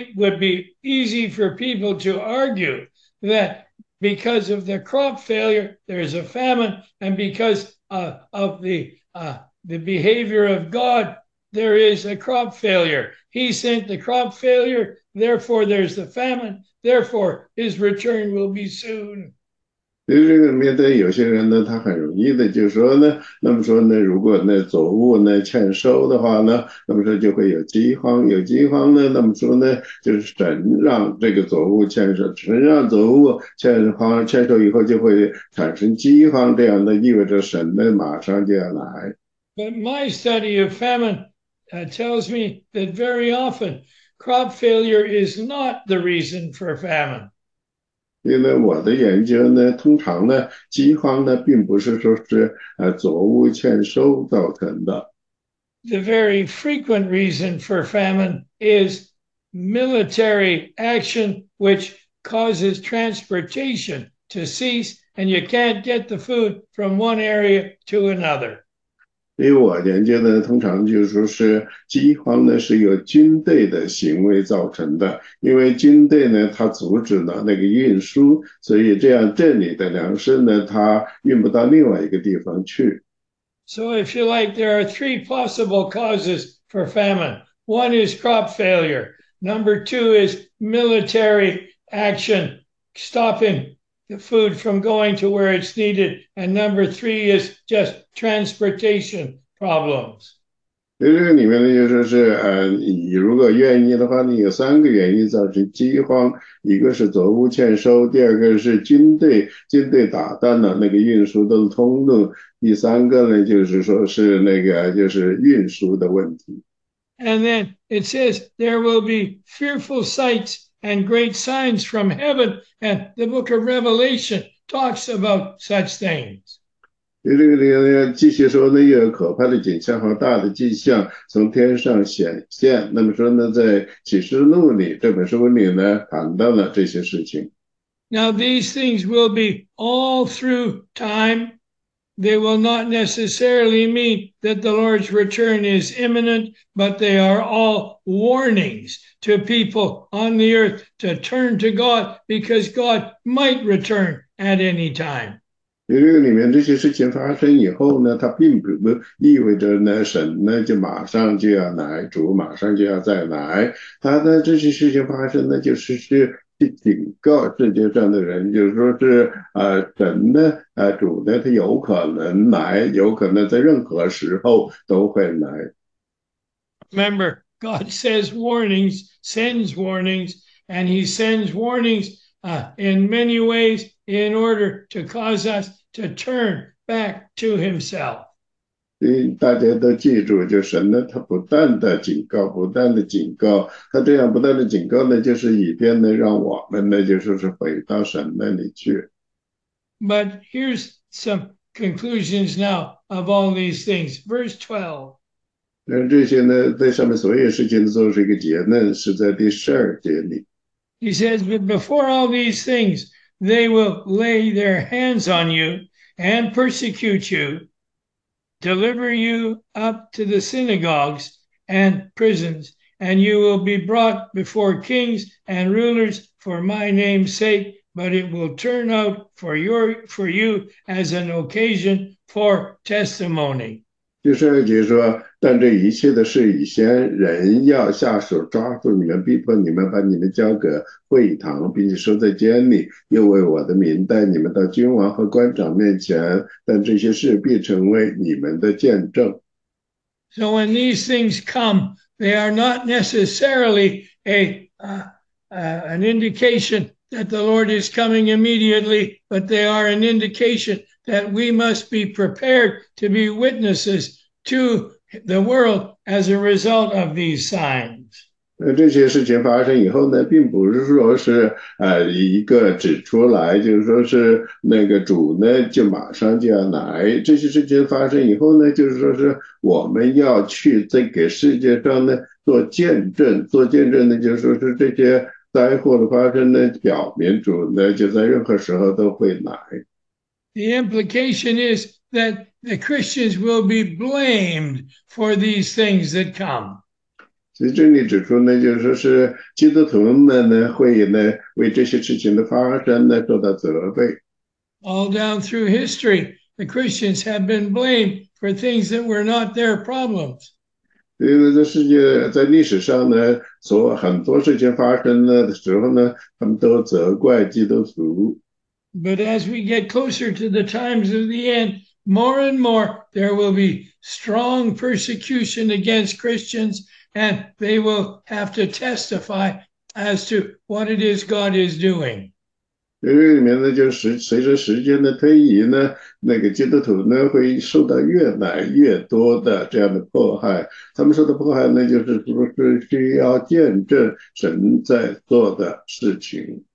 Speaker 1: be easy for people to argue that because of the crop failure, there's a famine, and because of the behavior of God, there is a crop failure. He sent the crop failure, therefore there's the famine, therefore his return will be soon.
Speaker 2: 所以这个面对有些人呢，他很容易的就说呢，那么说呢，如果那作物呢欠收的话呢，那么说就会有饥荒，有饥荒呢，那么说呢，就是神让这个作物欠收，神让作物欠收以后就会产生饥荒，这样的意味着神呢马上就要来。
Speaker 1: But my study of famine tells me that very often crop failure is not the reason for famine.
Speaker 2: 因为我的研究呢，通常呢，饥荒呢，并不是说是作物欠收造成的。
Speaker 1: The very frequent reason for famine is military action, which causes transportation to cease, and you can't get the food from one area to another.
Speaker 2: 因为我研究的通常就是说是饥荒呢是由军队的行为造成的，因为军队呢它阻止了那个运输，所以这样这里的粮食呢它运不到另外一个地方去。
Speaker 1: So, if you like, there are three possible causes for famine. One is crop failure. Number two is military action, stopping the food from going to where it's needed. And number three is just transportation problems.
Speaker 2: 所以这个里面呢，就说是你如果愿意的话呢，有3个原因造成饥荒，一个是作物欠收，第二个是军队打断了那个运输的通路，第三个呢就是说是那个就是运输的问题。
Speaker 1: And then it says there will be fearful sights and great signs from heaven. And the book of Revelation talks about such things.
Speaker 2: 这个里面继续说呢，又有可怕的景象和大的迹象从天上显现。那么说呢，在启示录里这本书里呢，谈到了这些事情。
Speaker 1: Now, these things will be all through time. They will not necessarily mean that the Lord's return is imminent, but they are all warnings to people on the earth to turn to God because God might return at any time.
Speaker 2: 因为这个里面这些事情发生以后呢，它并不意味着呢，神呢就马上就要来，主马上就要再来。他的这些事情发生呢，就是去警告世界上的人，就是说是神呢主呢他有可能来，有可能在任何时候都会来。
Speaker 1: Remember, God says warnings, sends warnings, and he sends warnings in many ways in order to cause us to turn back to himself.
Speaker 2: 大家都记住，就神呢，他不断的警告，不断的警告，他这样不断的警告呢，就是以便呢，让我们呢，就是回到神那里去。
Speaker 1: But here's some conclusions now of all these things. Verse 12.
Speaker 2: 这些呢，在上面所有事情都是一个结论，是在第12节里。
Speaker 1: He says, but before all these things, they will lay their hands on you and persecute you, deliver you up to the synagogues and prisons, and you will be brought before kings and rulers for my name's sake, but it will turn out for you as an occasion for testimony.
Speaker 2: 第12节说，但这一切的事以先，人要下手抓住你们，逼迫你们，把你们交给会堂，并且收在监里，又为我的名带你们到君王和官长面前，但这些事必成为你们的见证。
Speaker 1: So when these things come, they are not necessarily an indication that the Lord is coming immediately, but they are an indication that we must be prepared to be witnesses to the world as a result of these signs.
Speaker 2: 这些事情发生以后呢，并不是说是一个指出来，就是说是那个主呢就马上就要来。这些事情发生以后呢，就是说是我们要去在给世界上呢做见证，做见证呢，就是说是这些灾祸的发生呢，表明主呢就在任何时候都会来。
Speaker 1: The implication is that the Christians will be blamed for these things that come.
Speaker 2: 所以这里指出呢，就是说是基督徒们呢会呢为这些事情的发生呢受到责备。
Speaker 1: All down through history, the Christians have been blamed for things that were not their problems.
Speaker 2: 因为在世界在历史上呢，很多事情发生了的时候呢，他们都责怪基督徒。
Speaker 1: But as we get closer to the times of the end, more and more there will be strong persecution against Christians, and they will have to testify as to what it is God is doing.
Speaker 2: 这里面呢，就是随着时间的推移呢，那个基督徒呢会受到越来越多的这样的迫害。他们受到迫害呢，就是说是需要见证神在做的事情。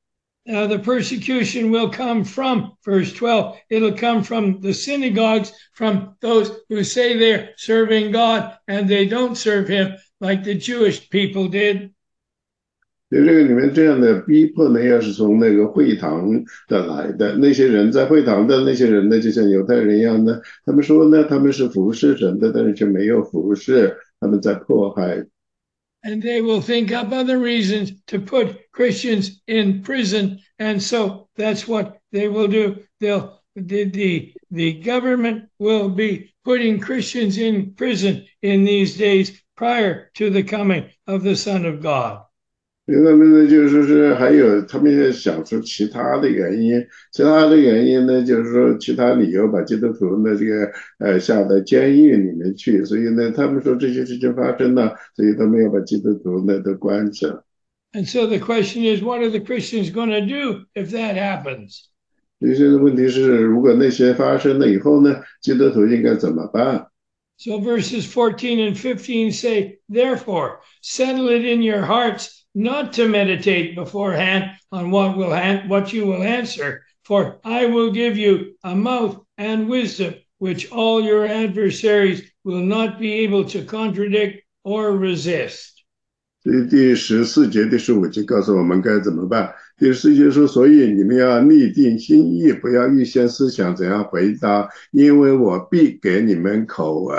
Speaker 1: The persecution will come from, verse 12, it'll come from the synagogues, from those who say they're serving God and they don't serve him like the Jewish people did.
Speaker 2: 就这个里面这样的逼迫呢，要是从那个会堂的来的，那些人在会堂的那些人呢，就像犹太人一样呢，他们说呢，他们是服侍神的，但是却没有服侍，他们在迫害。
Speaker 1: And they will think up other reasons to put Christians in prison, and so that's what they will do. The government will be putting Christians in prison in these days prior to the coming of the Son of God.
Speaker 2: 他们呢，就是说是还有他们也想出其他的原因，其他的原因呢，就是说其他理由把基督徒呢这个下到监狱里面去，所以呢，他们说这些事情发生了，所以他们要把基督徒呢都关上。
Speaker 1: And so the question is, what are the Christians going to do if that happens?
Speaker 2: 现在问题是，如果那些发生了以后呢，基督徒应该怎么办？
Speaker 1: So verses 14 and 15 say, therefore, settle it in your hearts not to meditate beforehand on what you will answer, for I will give you a mouth and wisdom, which all your adversaries will not be able to contradict or resist.
Speaker 2: 所以第14节、第15节告诉我们该怎么办。第14节说，所以你们要立定心意，不要预先思想怎样回答，因为我必给你们口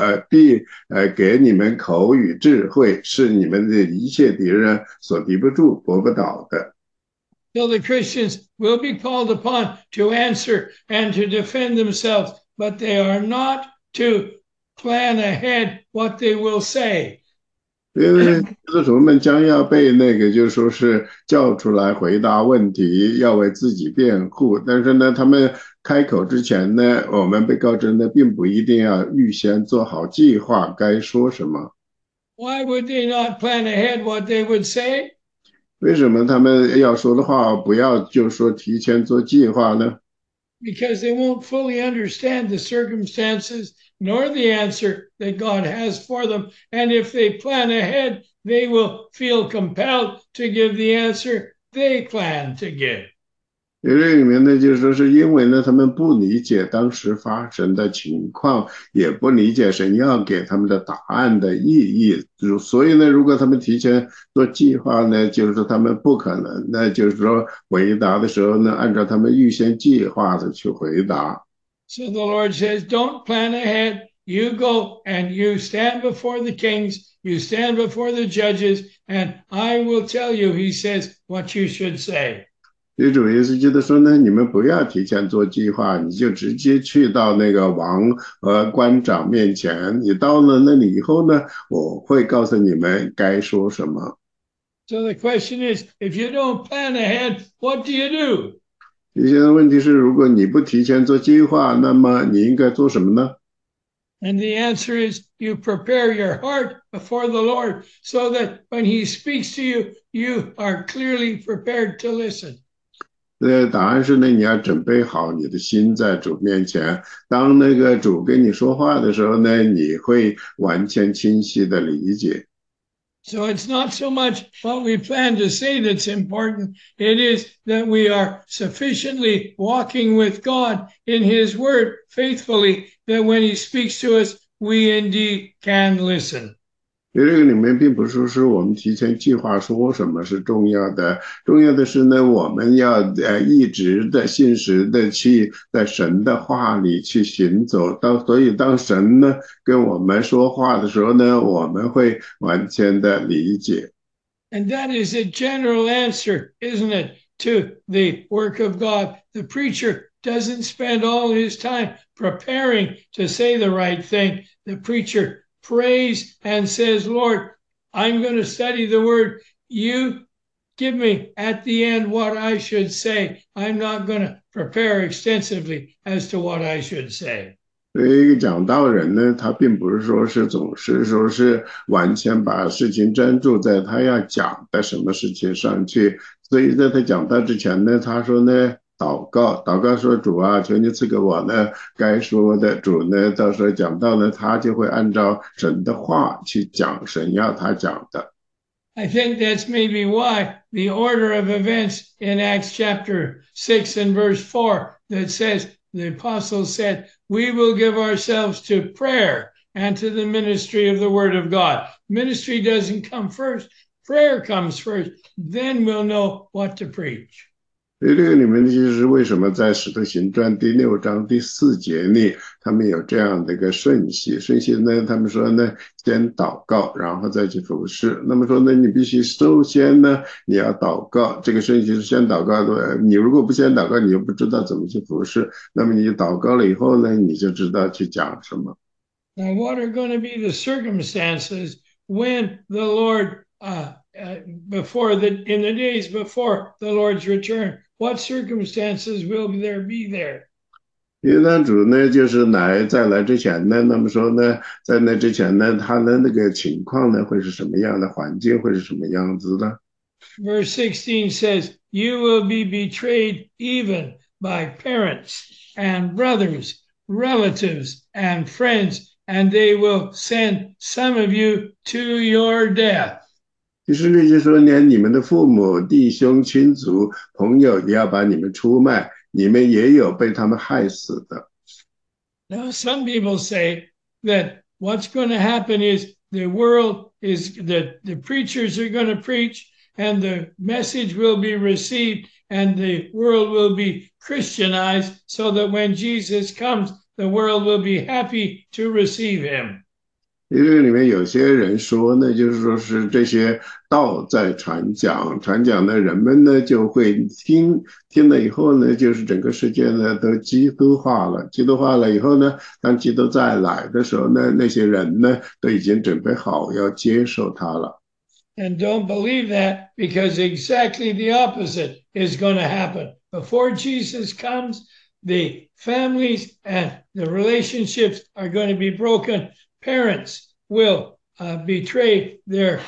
Speaker 2: 语智慧，是你们的一切敌人所敌不住、搏不倒的。
Speaker 1: So the Christians will be called upon to answer and to defend themselves, but they are not to plan ahead what they will say.
Speaker 2: 因为基督徒们将要被那个，就说是叫出来回答问题，要为自己辩护。但是呢，他们开口之前呢，我们被告知呢，并不一定要预先做好计划该说什么。
Speaker 1: Why would they not plan ahead what they would say?
Speaker 2: 为什么他们要说的话不要就说提前做计划呢？
Speaker 1: Because they won't fully understand the circumstances nor the answer that God has for them. And if they plan ahead, they will feel compelled to give the answer they plan to give.
Speaker 2: 这里面呢，就是说是因为呢，他们不理解当时发生的情况，也不理解神要给他们的答案的意义，所以呢，如果他们提前做计划呢，就是说他们不可能的，就是说回答的时候呢，按照他们预先计划的去回答。
Speaker 1: So the Lord says, don't plan ahead. You go and you stand before the kings, you stand before the judges, and I will tell you, he says, what you should say.
Speaker 2: 主耶稣基督说呢，你们不要提前做计划，你就直接去到那个王和官长面前。你到了那里以后呢，我会告诉你们该说什么。
Speaker 1: So the question is, if you don't plan ahead, what do you do?
Speaker 2: 现在问题是，如果你不提前做计划，那么你应该做什么呢？
Speaker 1: And the answer is, you prepare your heart before the Lord so that when he speaks to you, you are clearly prepared to listen.
Speaker 2: 答案是呢，你要准备好你的心在主面前，当那个主跟你说话的时候呢，你会完全清晰的理解。
Speaker 1: So it's not so much what we plan to say that's important. It is that we are sufficiently walking with God in his word faithfully that when he speaks to us, we indeed can listen.
Speaker 2: 这个里面并不是说我们提前计划说什么是重要的，重要的是呢，我们要一直的信实的去在神的话里去行走。所以当神呢跟我们说话的时候呢，我们会完全的理解。
Speaker 1: And that is a general answer, isn't it, to the work of God. The preacher doesn't spend all his time preparing to say the right thing. The preacher prays and says, Lord, I'm going to study the word. You give me at the end what I should say. I'm not going to prepare extensively as to what I should say.
Speaker 2: 所以一个讲道人呢，他并不是说是总是说是完全把事情专注在他要讲的什么事情上去，所以在他讲道之前呢，他说呢，祷告说主啊，求你赐给我呢该说的，主呢到时候讲道呢，他就会按照神的话去讲神要他讲的。
Speaker 1: I think that's maybe why the order of events in Acts chapter 6 and verse 4 that says, the apostles said, we will give ourselves to prayer and to the ministry of the word of God. Ministry doesn't come first, prayer comes first. Then we'll know what to preach.
Speaker 2: 所以这个里面就是为什么在《使徒行传》第6章第4节里，他们有这样的一个顺序。顺序呢，他们说呢，先祷告，然后再去服侍。那么说呢，你必须首先呢，你要祷告。这个顺序是先祷告的。你如果不先祷告，你就不知道怎么去服侍。那么你祷告了以后呢，你就知道去讲什么。
Speaker 1: Now, what are going to be the circumstances when the Lord, in the days before the Lord's return? What circumstances will there be there?
Speaker 2: 因为那主呢，就是在来之前呢，那么说呢，在那之前呢，他的那个情况呢，会是什么样的环境，会是什么样子的？
Speaker 1: Verse 16 says, you will be betrayed even by parents and brothers, relatives and friends, and they will send some of you to your death.
Speaker 2: 第16节说，连你们的父母、弟兄、亲族、朋友也要把你们出卖，你们也有被他们害死的。
Speaker 1: Now, some people say that what's going to happen is the world is that the preachers are going to preach and the message will be received and the world will be Christianized so that when Jesus comes, the world will be happy to receive him.
Speaker 2: 因为这个里面有些人说呢，就是说是这些道在传讲，传讲的人们呢就会听了以后呢，就是整个世界呢都基督化了，基督化了以后呢，当基督再来的时候呢，那些人呢都已经准备好要接受他了。
Speaker 1: And don't believe that because exactly the opposite is going to happen. Before Jesus comes, the families and the relationships are going to be broken. Parents will betray their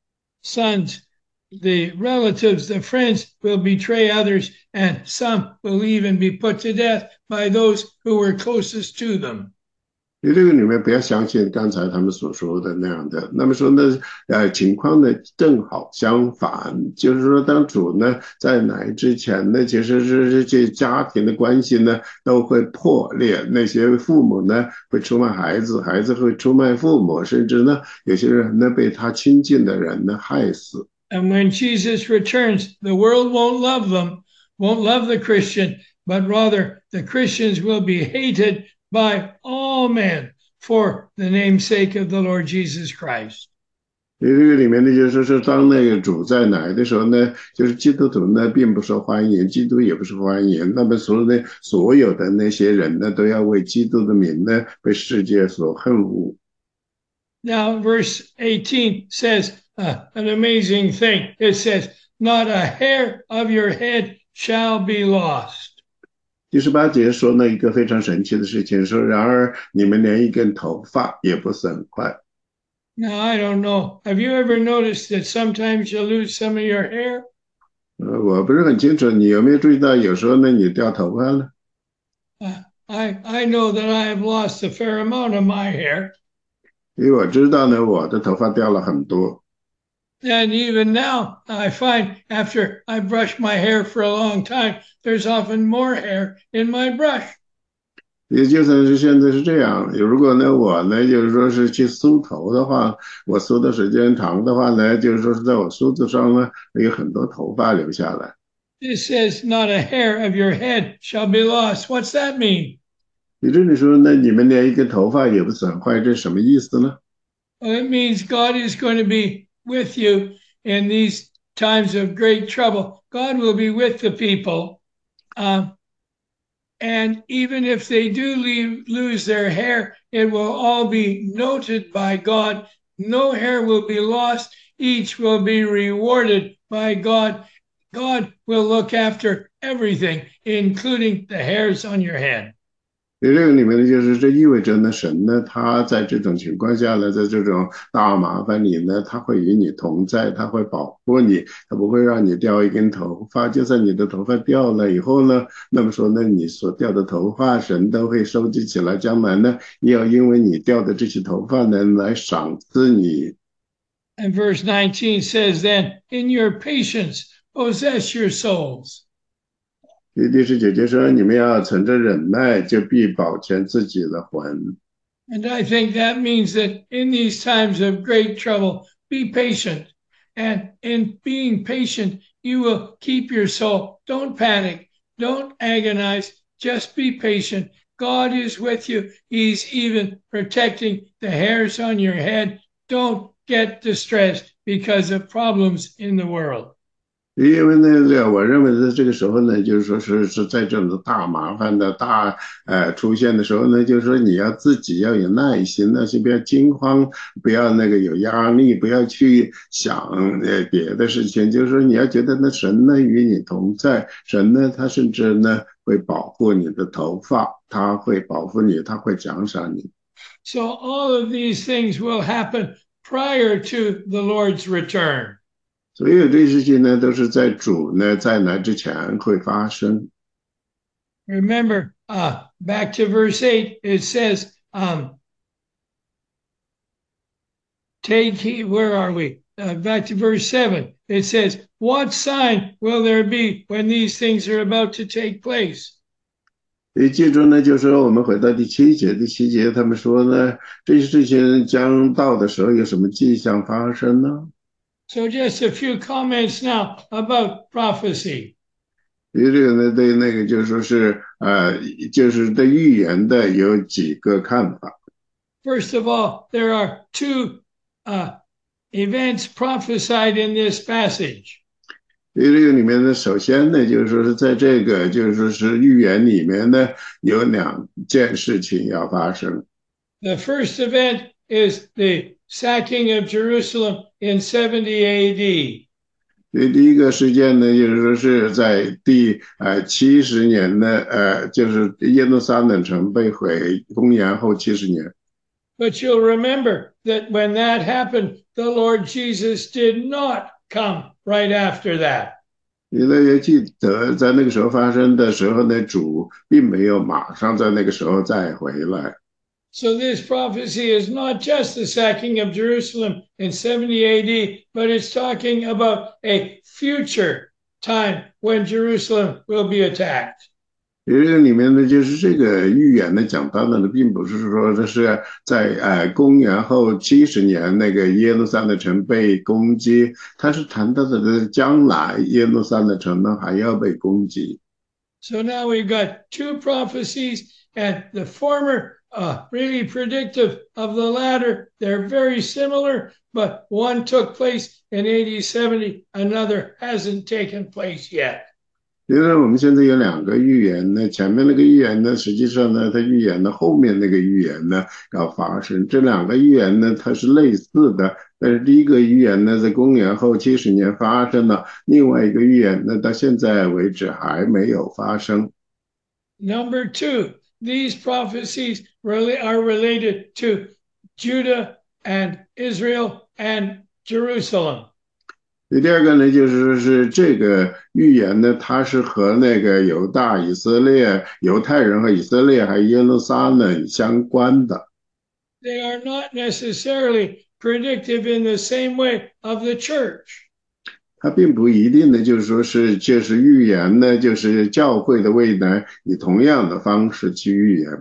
Speaker 1: sons. The relatives, the friends will betray others, and some will even be put to death by those who were closest to them.
Speaker 2: 因为这个里面不要相信刚才他们所说的那样的。那么说呢，情况呢正好相反，就是说当主呢在来之前呢，其实是这些家庭的关系呢都会破裂，那些父母呢会出卖孩子，孩子会出卖父母，甚至呢有些人呢被他亲近的人呢害死。
Speaker 1: And when Jesus returns, the world won't love them, won't love the Christian, but rather the Christians will be hated by all men for the namesake of the Lord Jesus Christ.
Speaker 2: 因为这个里面呢，就是说，当那个主在来的时候呢，就是基督徒呢并不受欢迎，基督也不受欢迎。那么所有的那些人呢，都要为基督的名呢被世界所恨恶。
Speaker 1: Now, verse 18 says an amazing thing. It says, "Not a hair of your head shall be lost."
Speaker 2: 第18节说呢一个非常神奇的事情，说然而你们连一根头发也不损坏。
Speaker 1: Now, I don't know. Have you ever noticed that sometimes you lose some of your hair?
Speaker 2: 我不是很清楚，你有没有注意到有时候呢你掉头发了
Speaker 1: ？I know that I have lost a fair amount of my hair.
Speaker 2: 因为我知道呢，我的头发掉了很多。
Speaker 1: And even now, I find after I brush my hair for a long time, there's often more hair in my brush.
Speaker 2: 也就算是现在是这样，如果呢我呢就是说是去梳头的话，我梳的时间长的话呢，就是说是在我梳子上呢有很多头发留下来。
Speaker 1: It says, "Not a hair of your head shall be lost." What's that mean?
Speaker 2: 你这里说呢，你们连一根头发也不损坏，这什么意思呢？
Speaker 1: Well, it means God is going to be with you in these times of great trouble. God will be with the people. And even if they do lose their hair, it will all be noted by God. No hair will be lost. Each will be rewarded by God. God will look after everything, including the hairs on your head.
Speaker 2: 这个里面呢，就是这意味着呢，神呢，他在这种情况下呢，在这种大麻烦里呢，他会与你同在，他会保护你，他不会让你掉一根头发。就算你的头发掉了以后呢，那么说呢，你所掉的头发，神都会收集起来，将来呢，也要因为你掉的这些头发呢，来赏赐你。
Speaker 1: And verse 19 says, then in your patience, possess your souls.
Speaker 2: 第19节说，你们要存着忍耐，就必保全自己的魂。
Speaker 1: And I think that means that in these times of great trouble, be patient. And in being patient, you will keep your soul. Don't panic. Don't agonize. Just be patient. God is with you. He's even protecting the hairs on your head. Don't get distressed because of problems in the world.
Speaker 2: 因为呢，我认为在这个时候呢，就是说是在这种大麻烦的出现的时候呢，就是说你要自己要有耐心，那些不要惊慌，不要那个有压力，不要去想别的事情，就是说你要觉得那神呢与你同在，神呢他甚至呢会保护你的头发，他会保护你，他会奖赏你。
Speaker 1: So all of these things will happen prior to the Lord's return.
Speaker 2: 所有这些事情呢，都是在主呢在来之前会发生。
Speaker 1: Remember, back to verse 8, it says, take heed, where are we? Back to verse 7, it says, what sign will there be when these things are about to take place?
Speaker 2: 记住呢，就是说我们回到第7节，第7节他们说呢，这些事情将到的时候有什么迹象发生呢？
Speaker 1: So just a few comments now about prophecy.
Speaker 2: 因为这个呢，对那个就是说是就是对预言的有几个看法。
Speaker 1: First of all, there are two events prophesied in this passage.
Speaker 2: 因为这个里面呢，首先呢，就是说是在这个就是说是预言里面呢，有2件事情要发生。
Speaker 1: The first event is the sacking of Jerusalem in 70 AD.
Speaker 2: 第一个事件呢，就是说是在第70年的就是耶路撒冷城被毁，公元后70年。
Speaker 1: But you'll remember that when that happened, the Lord Jesus did not come right after that.
Speaker 2: 你呢也记得，在那个时候发生的时候呢，主并没有马上在那个时候再回来。
Speaker 1: So this prophecy is not just the sacking of Jerusalem in 70 AD, but it's talking about a future time when Jerusalem will be attacked.
Speaker 2: 因为里面呢，就是这个预言呢，讲到的呢，并不是说这是在公元后70年那个耶路撒冷城被攻击，它是谈到的将来耶路撒冷城呢还要被攻击。
Speaker 1: So now we've got two prophecies, and the former really predictive of the latter. They're very similar, but one took place in AD 70, another hasn't taken place yet.
Speaker 2: 因为我们现在有2个预言呢，前面那个预言呢，实际上呢，它预言的后面那个预言呢要发生。这2个预言呢，它是类似的，但是第一个预言呢，在公元后70年发生了，另外一个预言呢，到现在为止还没有发生。
Speaker 1: Number two, these prophecies really are related to Judah and Israel and Jerusalem.
Speaker 2: 第二个呢，就是说是这个预言呢，它是和那个犹大、以色列、犹太人和以色列还有耶路撒冷相关的。
Speaker 1: They are not necessarily predictive in the same way of the church.
Speaker 2: 它并不一定的就是说是就是预言呢，就是教会的未来以同样的方式去预言。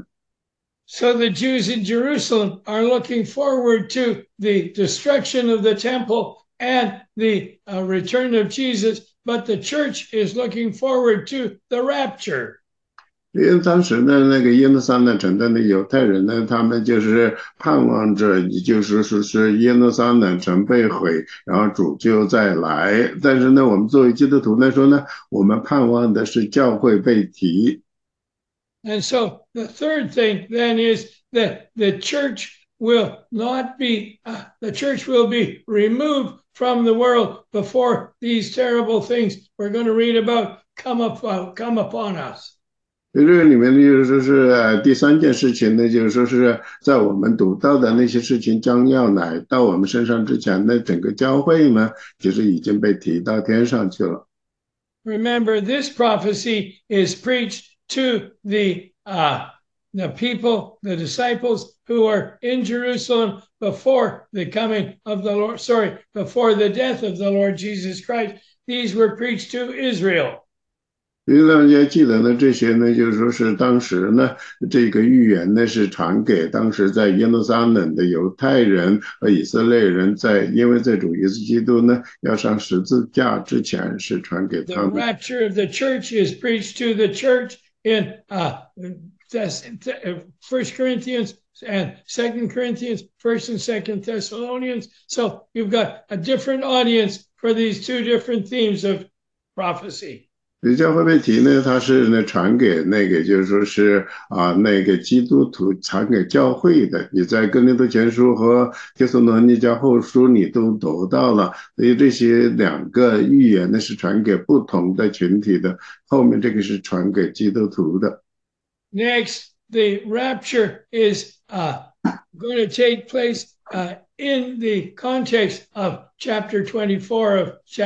Speaker 1: So the Jews in Jerusalem are looking forward to the destruction of the temple and the return of Jesus, but the church is looking forward to the rapture.
Speaker 2: 因为当时的那个耶路撒冷城的犹太人呢，他们就是盼望着，就是说是耶路撒冷城被毁，然后主就再来。但是呢，我们作为基督徒来说呢，我们盼望的是教会被提。
Speaker 1: And so the third thing then is that the church will not be, the church will be removed from the world before these terrible things we're going to read about come upon us.
Speaker 2: 这个里面呢，就是说是第3件事情呢，就是说是在我们读到的那些事情将要来到我们身上之前呢，整个教会呢，其实已经被提到天上去了。
Speaker 1: Remember, this prophecy is preached to the the people, the disciples who are in Jerusalem before the coming of the Lord, before the death of the Lord Jesus Christ. These were preached to Israel.
Speaker 2: 所以大家记得呢，这些呢，就是说是当时呢，这个预言呢是传给当时在耶路撒冷的犹太人和以色列人因为在主耶稣基督呢要上十字架之前是传给
Speaker 1: The
Speaker 2: 他们。
Speaker 1: rapture of the church is preached to the church in 1 Corinthians and 2 Corinthians, 1st and 2nd Thessalonians. So you've got a different audience for these two different themes of prophecy.
Speaker 2: 教会被提呢，它是呢传给那个就是说是那个基督徒传给教会的。你在哥林多前书和帖撒罗尼迦后书你都读到了，所以这些两个预言呢是传给不同的群体的，后面这个是传给基督徒的。
Speaker 1: Next, the rapture is going to take place in the context of chapter 21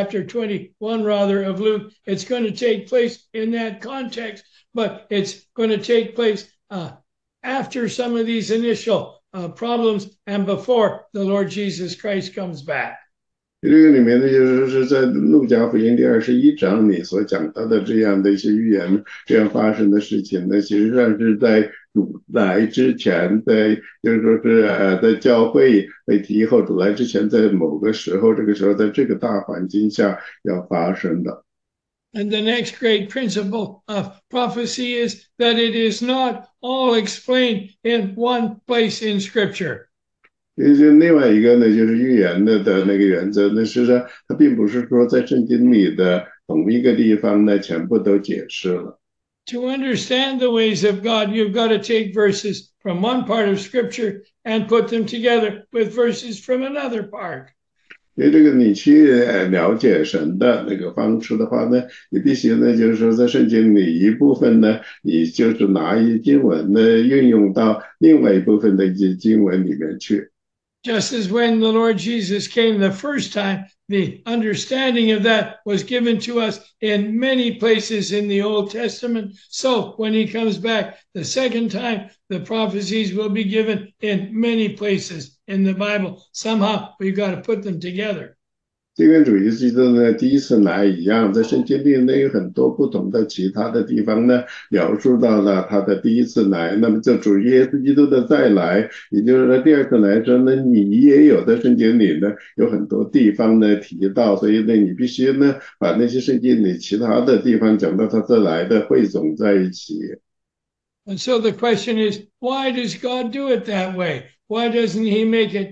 Speaker 1: of Luke. It's going to take place in that context, but it's going to take place after some of these initial problems and before the Lord Jesus Christ comes back.
Speaker 2: 这个里面呢，就是在路加福音第21章里所讲到的这样的一些预言，这样发生的事情呢，其实上是在主来之前，就是说是在教会被提后主来之前，在某个时候，这个时候在这个大环境下要发生的。
Speaker 1: And the next great principle of prophecy is that it is not all explained in one place in Scripture.
Speaker 2: 另外一个呢，就是预言的那个原则呢，是说它并不是说在圣经里的同一个地方呢全部都解释了。
Speaker 1: To understand the ways of God, you've got to take verses from one part of Scripture and put them together with verses from another part.
Speaker 2: 因为这个你去了解神的那个方式的话呢，你必须呢就是说在圣经里一部分呢，你就是拿一些经文呢运用到另外一部分的一些经文里面去。
Speaker 1: Just as when the Lord Jesus came the first time, the understanding of that was given to us in many places in the Old Testament. So when he comes back the second time, the prophecies will be given in many places in the Bible. Somehow we've got to put them together.
Speaker 2: 就跟主耶稣基督呢第一次来一样，在圣经里呢有很多不同的其他的地方呢描述到了他的第一次来。那么这主耶稣基督的再来，也就是说第二次来说呢，你也有在圣经里呢有很多地方呢提到，所以呢你必须呢把那些圣经里其他的地方讲到他再来的汇总在一起。
Speaker 1: And so the question is, why does God do it that way? Why doesn't he make it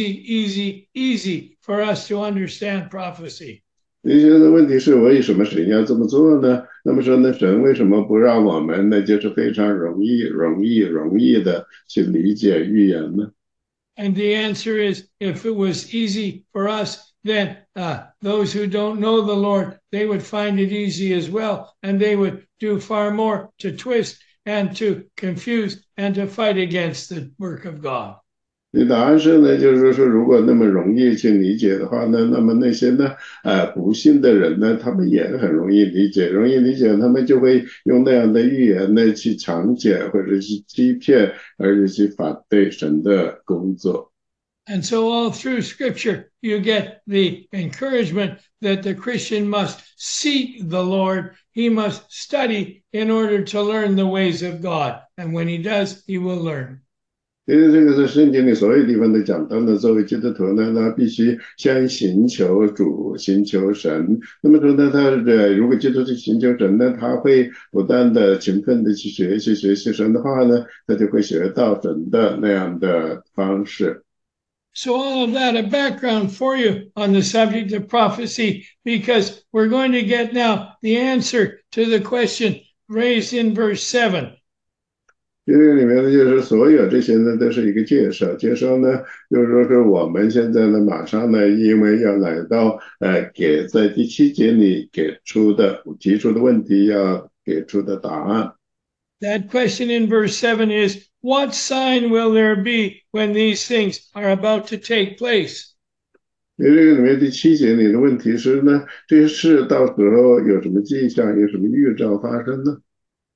Speaker 1: easy for us to understand prophecy?
Speaker 2: 现在的问题是为什么神要这么做呢？那么说呢，神为什么不让我们呢就是非常容易的去理解预言呢？
Speaker 1: And the answer is, if it was easy for us, then those who don't know the Lord, they would find it easy as well, and they would do far more to twist and to confuse and to fight against the work of God.
Speaker 2: 你答案是呢，就是说，如果那么容易去理解的话呢，那么那些呢，不信的人呢，他们也很容易理解，他们就会用那样的语言呢去强解或者是欺骗，而且去反对神的工作。
Speaker 1: And so all through Scripture, you get the encouragement that the Christian must seek the Lord. He must study in order to learn the ways of God. And when he does, he will learn.
Speaker 2: 因为这个是圣经里所有地方都讲到的，作为基督徒呢，他必须先寻求主，寻求神。那么说呢，如果基督徒寻求神呢，他会不断的勤奋的去学习神的话呢，他就会学到神的那样的方式。
Speaker 1: So all of that, a background for you on the subject of prophecy, because we're going to get now the answer to the question raised in verse 7.
Speaker 2: 这个里面呢，就是所有这些呢都是一个介绍呢，就是说是我们现在呢马上呢，因为要来到在第7节里提出的问题要给出的答案。
Speaker 1: That question in verse 7 is, what sign will there be when these things are about to take place?
Speaker 2: 因为这个里面第7节里的问题是呢，这些事到时候有什么迹象，有什么预兆发生呢？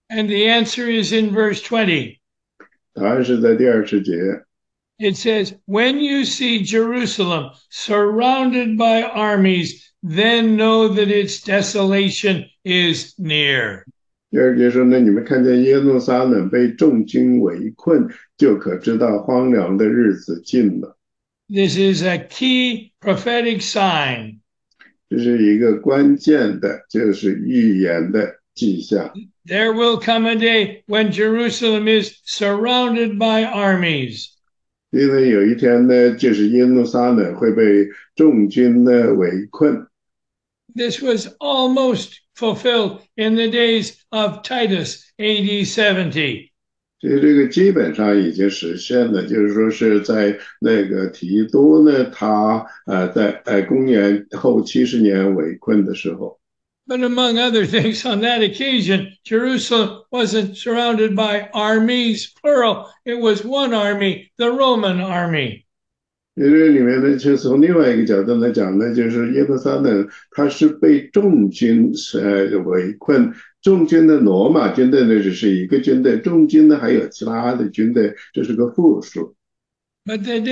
Speaker 1: And the answer is in verse 20.
Speaker 2: 答案是在第20节。
Speaker 1: It says, when you see Jerusalem surrounded by armies, then know that its desolation is near.
Speaker 2: 第2节说呢，你们看见耶路撒冷被众军围困，就可知道荒凉的日子近了。
Speaker 1: This is a key prophetic sign.
Speaker 2: 这是一个关键的，就是预言的迹象。
Speaker 1: There will come a day when Jerusalem is surrounded by armies.
Speaker 2: 因为有一天呢，就是耶路撒冷会被众军呢围困。
Speaker 1: This was almost fulfilled in the days of Titus, AD 70.
Speaker 2: 所以这个基本上已经实现了，就是说是在那个提多呢，他在公元后70年围困的时候。
Speaker 1: But among other things, on that occasion, Jerusalem wasn't surrounded by armies, plural. It was one army, the Roman army.
Speaker 2: 这里面呢，就从另外一个角度来讲呢，就是耶路撒冷它是被众军围困，众军的罗马军队呢只是一个军队，众军呢还有其他的军队，这是个复数。
Speaker 1: But the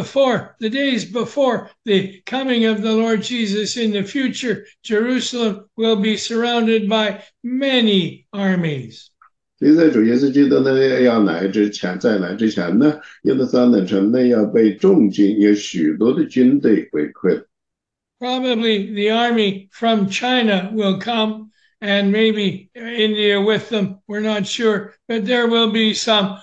Speaker 1: days before the coming of the Lord Jesus in the future, Jerusalem will be surrounded by many armies.
Speaker 2: 所以在主耶稣基督呢要来之前，在来之前呢，耶路撒冷城呢要被众军有许多的军队围困。
Speaker 1: Probably the army from China will come, and maybe India with them. We're not sure, but there will be some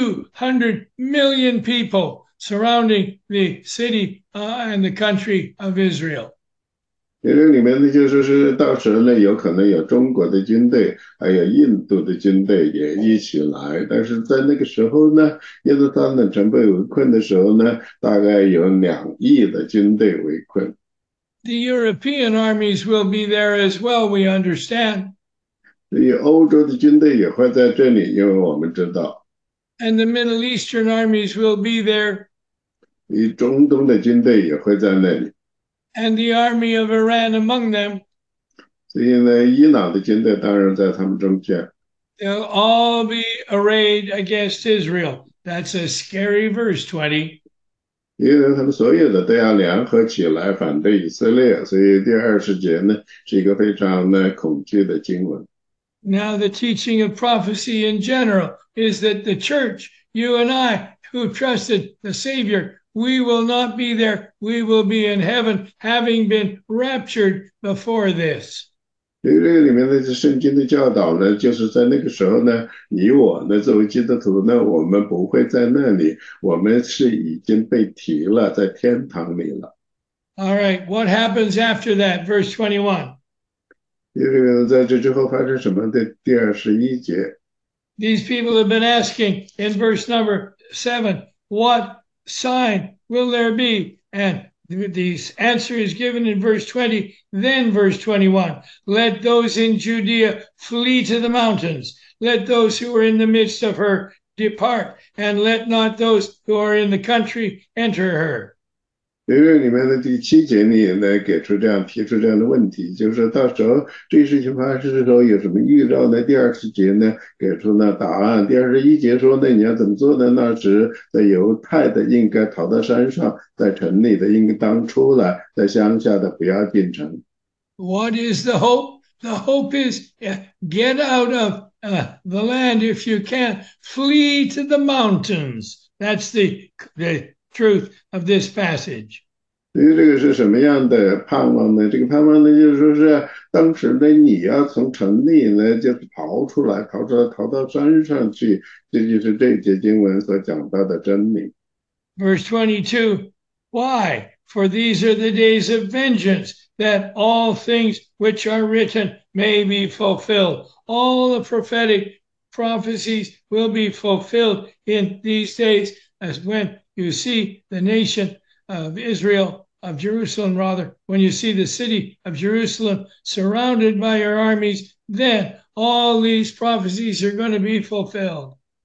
Speaker 1: 200 million people surrounding the city and the country of Israel.
Speaker 2: 这里面呢，就说是到时候呢，有可能有中国的军队，还有印度的军队也一起来。但是在那个时候呢，耶路撒冷城被围困的时候呢，大概有2亿的军队围困。
Speaker 1: The European armies will be there as well, we understand.
Speaker 2: 所以欧洲的军队也会在这里，因为我们知道。
Speaker 1: And the Middle Eastern armies will be there.
Speaker 2: 中东的军队也会在那里。
Speaker 1: And the army of Iran among them.
Speaker 2: 所以呢，伊朗的军队当然在他们中间。
Speaker 1: They'll all be arrayed against Israel. That's a scary verse 20.
Speaker 2: 因为他们所有的都要联合起来反对以色列，所以第20节呢是一个非常恐惧的经文。
Speaker 1: Now the teaching of prophecy in general is that the church, you and I, who trusted the Savior, we will not be there. We will be in heaven, having been raptured before this.
Speaker 2: 所以这个里面的圣经的教导呢，就是在那个时候呢，你我呢作为基督徒呢，我们不会在那里，我们是已经被提了，在天堂里了。
Speaker 1: All right, what happens after that? Verse 21.
Speaker 2: 这个在这之后发生什么的？第21节。
Speaker 1: These people have been asking in verse number 7, what sign will there be? And the answer is given in verse 20, then verse 21. Let those in Judea flee to the mountains. Let those who are in the midst of her depart, and let not those who are in the country enter her.
Speaker 2: 这个里面的第7节里呢，提出这样的问题，就是说到时候这事情发生的时候有什么预兆呢？第20节呢给出了答案。第21节说呢，你要怎么做呢？那时在犹太的应该逃到山上，在城里的应当出来，在乡下的不要进城。
Speaker 1: What is the hope? The hope is get out of the land if you can. Flee to the mountains. That's the truth of this passage.
Speaker 2: 所以这个是什么样的盼望呢？这个盼望呢，就是说是当时呢，你要从城里呢，就是逃出来，逃到山上去，这就是这节经文所讲到的真理。
Speaker 1: Verse 22, why? For these are the days of vengeance, that all things which are written may be fulfilled. All the prophetic prophecies will be fulfilled in these days, as when you see the nation of Israel, of Jerusalem rather, when you see the city of Jerusalem surrounded by your armies, then all these prophecies are going to be fulfilled.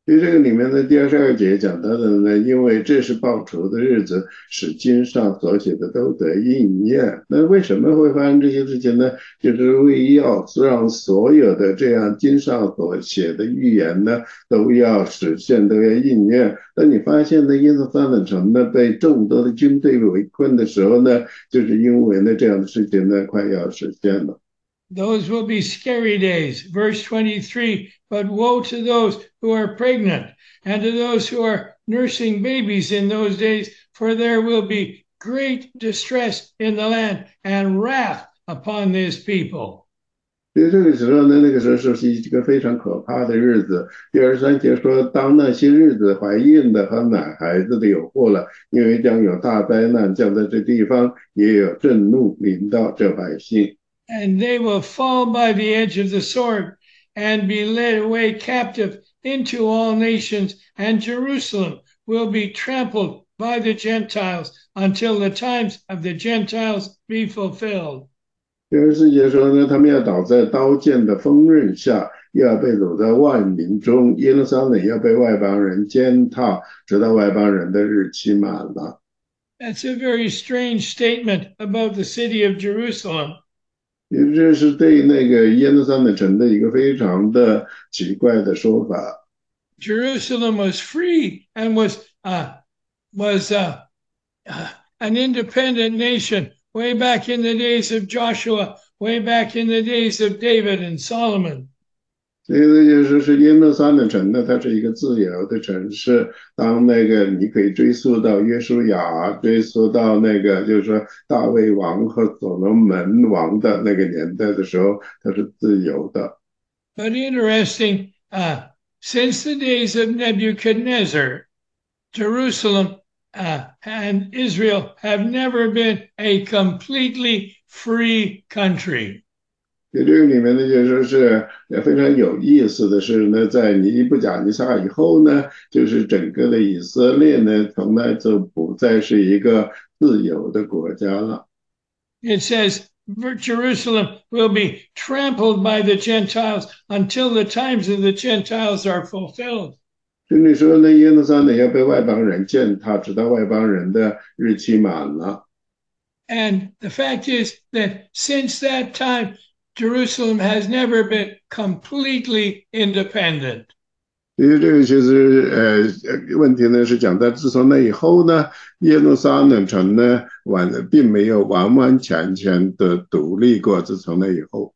Speaker 2: 所以这个里面的第22节讲到的呢，因为这是报仇的日子，使经上所写的都得应验。那为什么会发生这些事情呢？就是为要让所有的这样经上所写的预言呢，都要实现，都要应验。当你发现呢，耶路撒冷城呢被众多的军队围困的时候呢，就是因为呢这样的事情呢快要实现了。
Speaker 1: Those will be scary days. Verse 23, but woe to those who are pregnant and to those who are nursing babies in those days, for there will be great distress in the land and wrath upon this people.
Speaker 2: 所以这个时候呢，那个时候是一个非常可怕的日子。第23节说，当那些日子怀孕的和奶孩子的有祸了，因为将有大灾难降在这地方，也有震怒临到这百姓。
Speaker 1: And they will fall by the edge of the sword and be led away captive into all nations, and Jerusalem will be trampled by the Gentiles until the times of the Gentiles be fulfilled.
Speaker 2: 第24节说呢，他们要倒在刀剑的锋刃下，又要被掳在万民中，耶路撒冷要被外邦人践踏，直到外邦人的日期满了。
Speaker 1: That's a very strange statement about the city of Jerusalem.
Speaker 2: 因为这是对那个耶路撒冷城的一个非常的奇怪的说法。
Speaker 1: Jerusalem was free and was an independent nation way back in the days of Joshua, way back in the days of David and Solomon.
Speaker 2: 所以呢，就是耶路撒冷城呢，它是一个自由的城市。当那个你可以追溯到约书亚，追溯到那个就是说大卫王和所罗门王的那个年代的时候，它是自由的。
Speaker 1: But interesting, since the days of Nebuchadnezzar, Jerusalem and Israel have never been a completely free country.
Speaker 2: 在这个里面呢，就说是非常有意思的是呢，在尼布甲尼撒以后呢，就是整个的以色列呢，从来就不再是一个自由的国家了。
Speaker 1: It says Jerusalem will be trampled by the Gentiles until the times of the Gentiles are fulfilled.
Speaker 2: 甚至说呢，耶路撒冷要被外邦人践踏，直到外邦人的日期满了。
Speaker 1: And the fact is that since that time, Jerusalem has never been completely independent.
Speaker 2: 因为这个其实问题呢是讲到自从那以后呢，耶路撒冷城呢并没有完完全全的独立过。自从那以后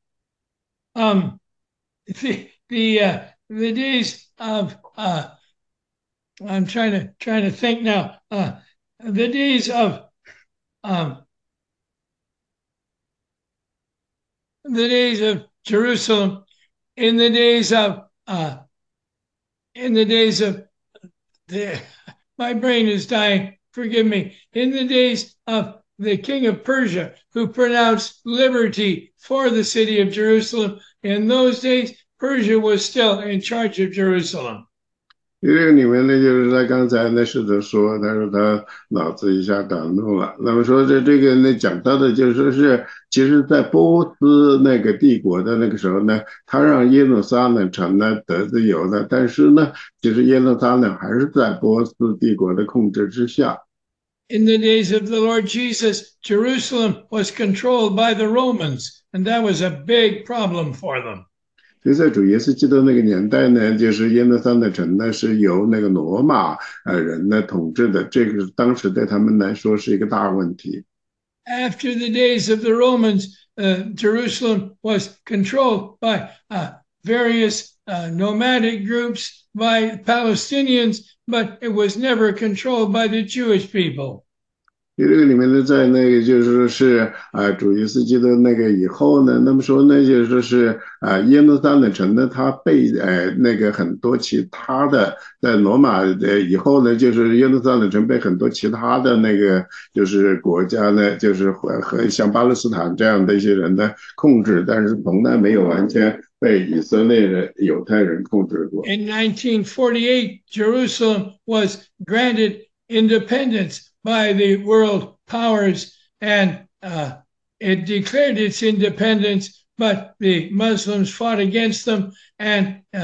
Speaker 1: ，the days of I'm trying to think now. The days of the days of Jerusalem, in the days of the my brain is dying. Forgive me. In the days of the king of Persia, who pronounced liberty for the city of Jerusalem, in those days, Persia was still in charge of Jerusalem.
Speaker 2: 因为这个里面呢，就是他刚才呢试着说，他说他脑子一下短路了。那么说这个呢讲到的就是说是，其实，在波斯那个帝国的那个时候呢，他让耶路撒冷城呢得自由的，但是呢，其实耶路撒冷还是在波斯帝国的控制之下。
Speaker 1: In the days of the Lord Jesus, Jerusalem was controlled by the Romans, and that was a big problem for them.
Speaker 2: 所以在主耶稣基督那个年代呢，就是耶路撒冷城呢是由那个罗马人呢统治的，这个当时对他们来说是一个大问题。
Speaker 1: After the days of the Romans, Jerusalem was controlled by various nomadic groups, by Palestinians, but it was never controlled by the Jewish people.
Speaker 2: 这个里面呢，在那个就是说是主耶稣基督那个以后呢，那么说呢，就是说是耶路撒冷城呢，它被那个很多其他的在罗马以后呢，就是耶路撒冷城被很多其他的那个就是国家呢，就是和像巴勒斯坦这样的一些人的控制，但是从来没有完全被以色列人犹太人控制过。
Speaker 1: In 1948, Jerusalem was granted independence by the world powers, and it declared its independence, but the Muslims fought against them, and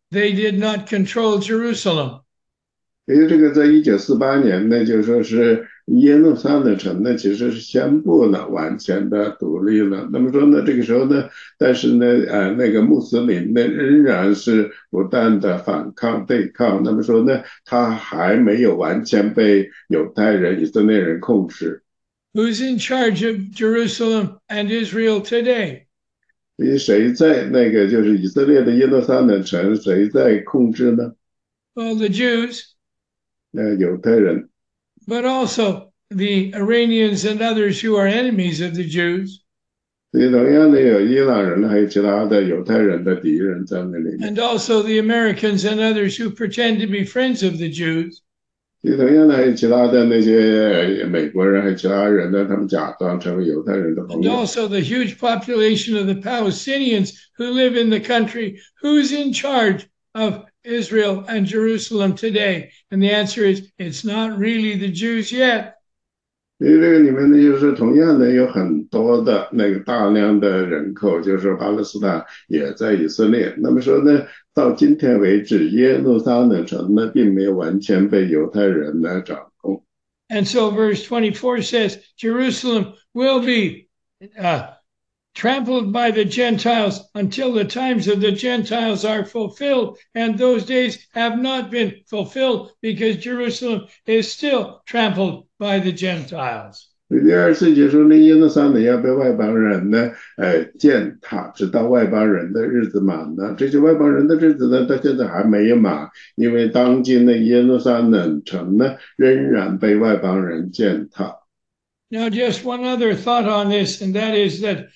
Speaker 1: they did not control Jerusalem.
Speaker 2: 因为这个在1948年呢，就说是耶路撒冷城呢，其实是宣布了完全的独立了。那么说呢，这个时候呢，但是呢，那个穆斯林呢，仍然是不断的反抗对抗。那么说呢，他还没有完全被犹太人、以色列人控制。
Speaker 1: Who's in charge of Jerusalem and Israel today?
Speaker 2: 因为谁在那个就是以色列的耶路撒冷城，谁在控制呢？
Speaker 1: Well, the Jews,
Speaker 2: 犹太人。
Speaker 1: but also the Iranians and others who are enemies of the Jews,
Speaker 2: 所以同样的有伊朗人，还有其他的犹太人的敌人在那里面。
Speaker 1: and also the Americans and others who pretend to be friends of the Jews.
Speaker 2: 所以同样的还有其他的那些美国人，还有其他人呢，他们假装成为犹太人的朋
Speaker 1: And
Speaker 2: 友。
Speaker 1: also the huge population of the Palestinians who live in the country. Who's in charge of Israel and Jerusalem today? And the answer is it's not really the Jews yet.
Speaker 2: 因为这个里面呢，就是同样的有很多的那个大量的人口，就是说巴勒斯坦也在以色列。那么说呢，到今天为止，耶路撒冷城呢，并没有完全被犹太人呢掌控。
Speaker 1: And so verse 24 says Jerusalem will be trampled by the Gentiles until the times of the Gentiles are fulfilled. And those days have not been fulfilled because Jerusalem is still trampled by the Gentiles.
Speaker 2: 第24节说呢，耶路撒冷要被外邦人呢，践踏，直到外邦人的日子满了。这些外邦人的日子呢，到现在还没有满，因为当今的耶路撒冷城呢，仍然被外邦人践踏。
Speaker 1: Now, just one other thought on this, and that is that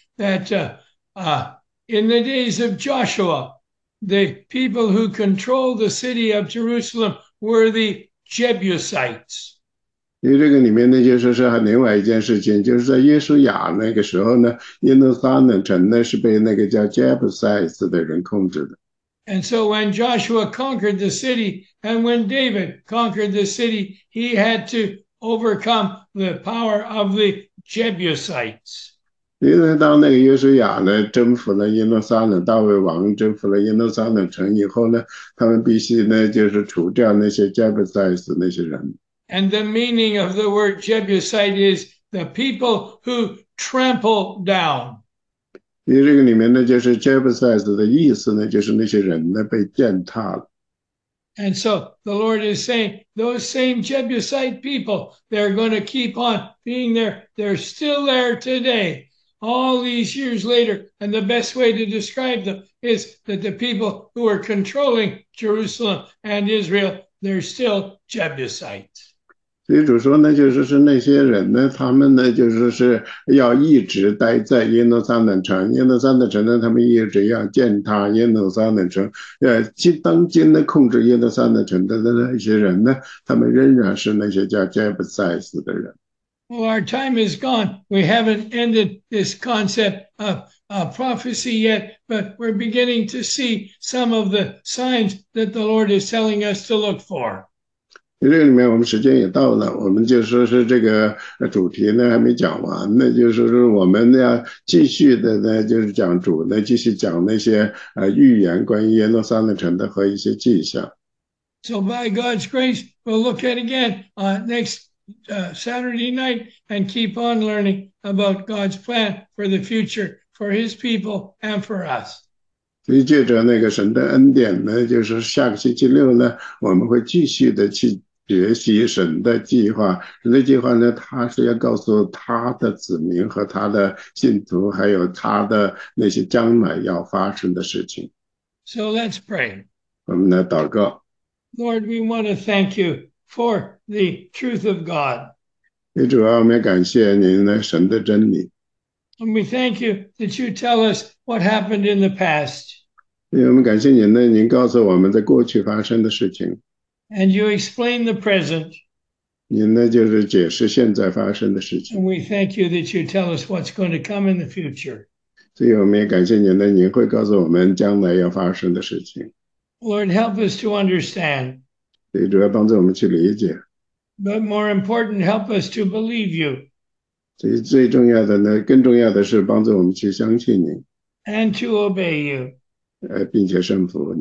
Speaker 1: in the days of Joshua, the people who controlled the city of Jerusalem were the Jebusites.
Speaker 2: 因为这个里面呢，就是说还另外一件事情，就是在约书亚那个时候呢，耶路撒冷城呢是被那个叫 Jebusites 的人控制的。
Speaker 1: And so when Joshua conquered the city, and when David conquered the city, he had to overcome the power of the Jebusites.
Speaker 2: 因为当那个约书亚呢征服了耶路撒冷，大卫王征服了耶路撒冷城以后呢，他们必须呢就是除掉那些 Jebusites 那些人。
Speaker 1: And the meaning of the word Jebusite is the people who trample down.
Speaker 2: 因为这个里面呢，就是 Jebusites 的意思呢，就是那些人呢被践踏了。
Speaker 1: And so the Lord is saying, those same Jebusite people, they're going to keep on being there. They're still there today, all these years later. And the best way to describe them is that the people who are controlling Jerusalem and Israel, they're still Jebusites.
Speaker 2: 所以主说呢，就是那些人呢，他们呢就是要一直待在耶路撒冷城，耶路撒冷城呢，他们一直要践踏耶路撒冷城。当今的控制耶路撒冷城的那些人呢，他们仍然是那些叫 Jebusites 的人。
Speaker 1: Well, our time is gone. We haven't ended this concept of prophecy yet, but we're beginning to see some of the signs that the Lord is telling us to look for.
Speaker 2: 这个里面我们时间也到了，我们就说是这个主题呢还没讲完呢，就是说我们要继续的呢，就是讲主呢继续讲那些预言关于耶路撒冷城的和一些迹象。
Speaker 1: So by God's grace, we'll look at again next Saturday night and keep on learning about God's plan for the future for His people and for us.
Speaker 2: 所以借着那个神的恩典呢，就是下个星期六呢，我们会继续的去学习神的计划。神的计划呢，他是要告诉他的子民和他的信徒，还有他的那些将来要发生的事情。
Speaker 1: So let's pray.
Speaker 2: 我们来祷告。
Speaker 1: Lord, we want to thank you for the truth of God.
Speaker 2: 主啊，我们感谢您的神的真理。
Speaker 1: And we thank you that you tell us what happened in the past.
Speaker 2: 我们感谢您呢，您告诉我们在过去发生的事情。
Speaker 1: And you explain the present.
Speaker 2: 您呢，就是解释现在发生的事
Speaker 1: And
Speaker 2: 情。
Speaker 1: we thank you that you tell us what's going to come in the future.
Speaker 2: 所以我们也感谢您呢，您会告诉我们将来要发生的事情。
Speaker 1: Lord, help us to understand.
Speaker 2: 所以主要帮助我们去理解。
Speaker 1: But more important, help us to believe you
Speaker 2: 所以最重要的呢，更重要的是帮助我们去相信您，
Speaker 1: and to obey you.
Speaker 2: 并且顺服您。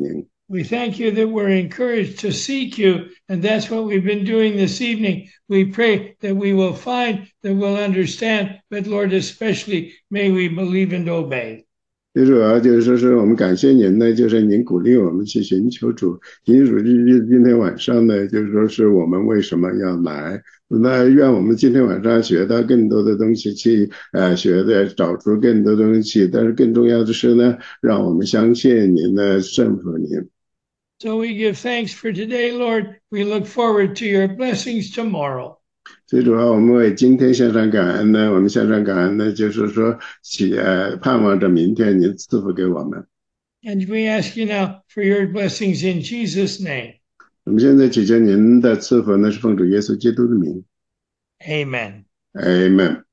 Speaker 1: We thank you that we're encouraged to seek you, and that's what we've been doing this evening. We pray that we will find, that we'll understand, but Lord, especially may we believe and obey.
Speaker 2: 最主要就是说是我们感谢您呢，就是您鼓励我们去寻求主。寻主今天晚上呢，就是说是我们为什么要来？那愿我们今天晚上学到更多的东西，去学的找出更多东西。但是更重要的是呢，让我们相信您呢，顺服您。
Speaker 1: So we give thanks for today, Lord. We look forward to your blessings tomorrow.
Speaker 2: 最主要我们为今天献上感恩呢，我们献上感恩呢，就是说盼望着明天您赐福给我们。
Speaker 1: And we ask you now for your blessings in Jesus' name.
Speaker 2: 我们现在祈求您的赐福呢，是奉主耶稣基督的名。
Speaker 1: Amen.
Speaker 2: Amen.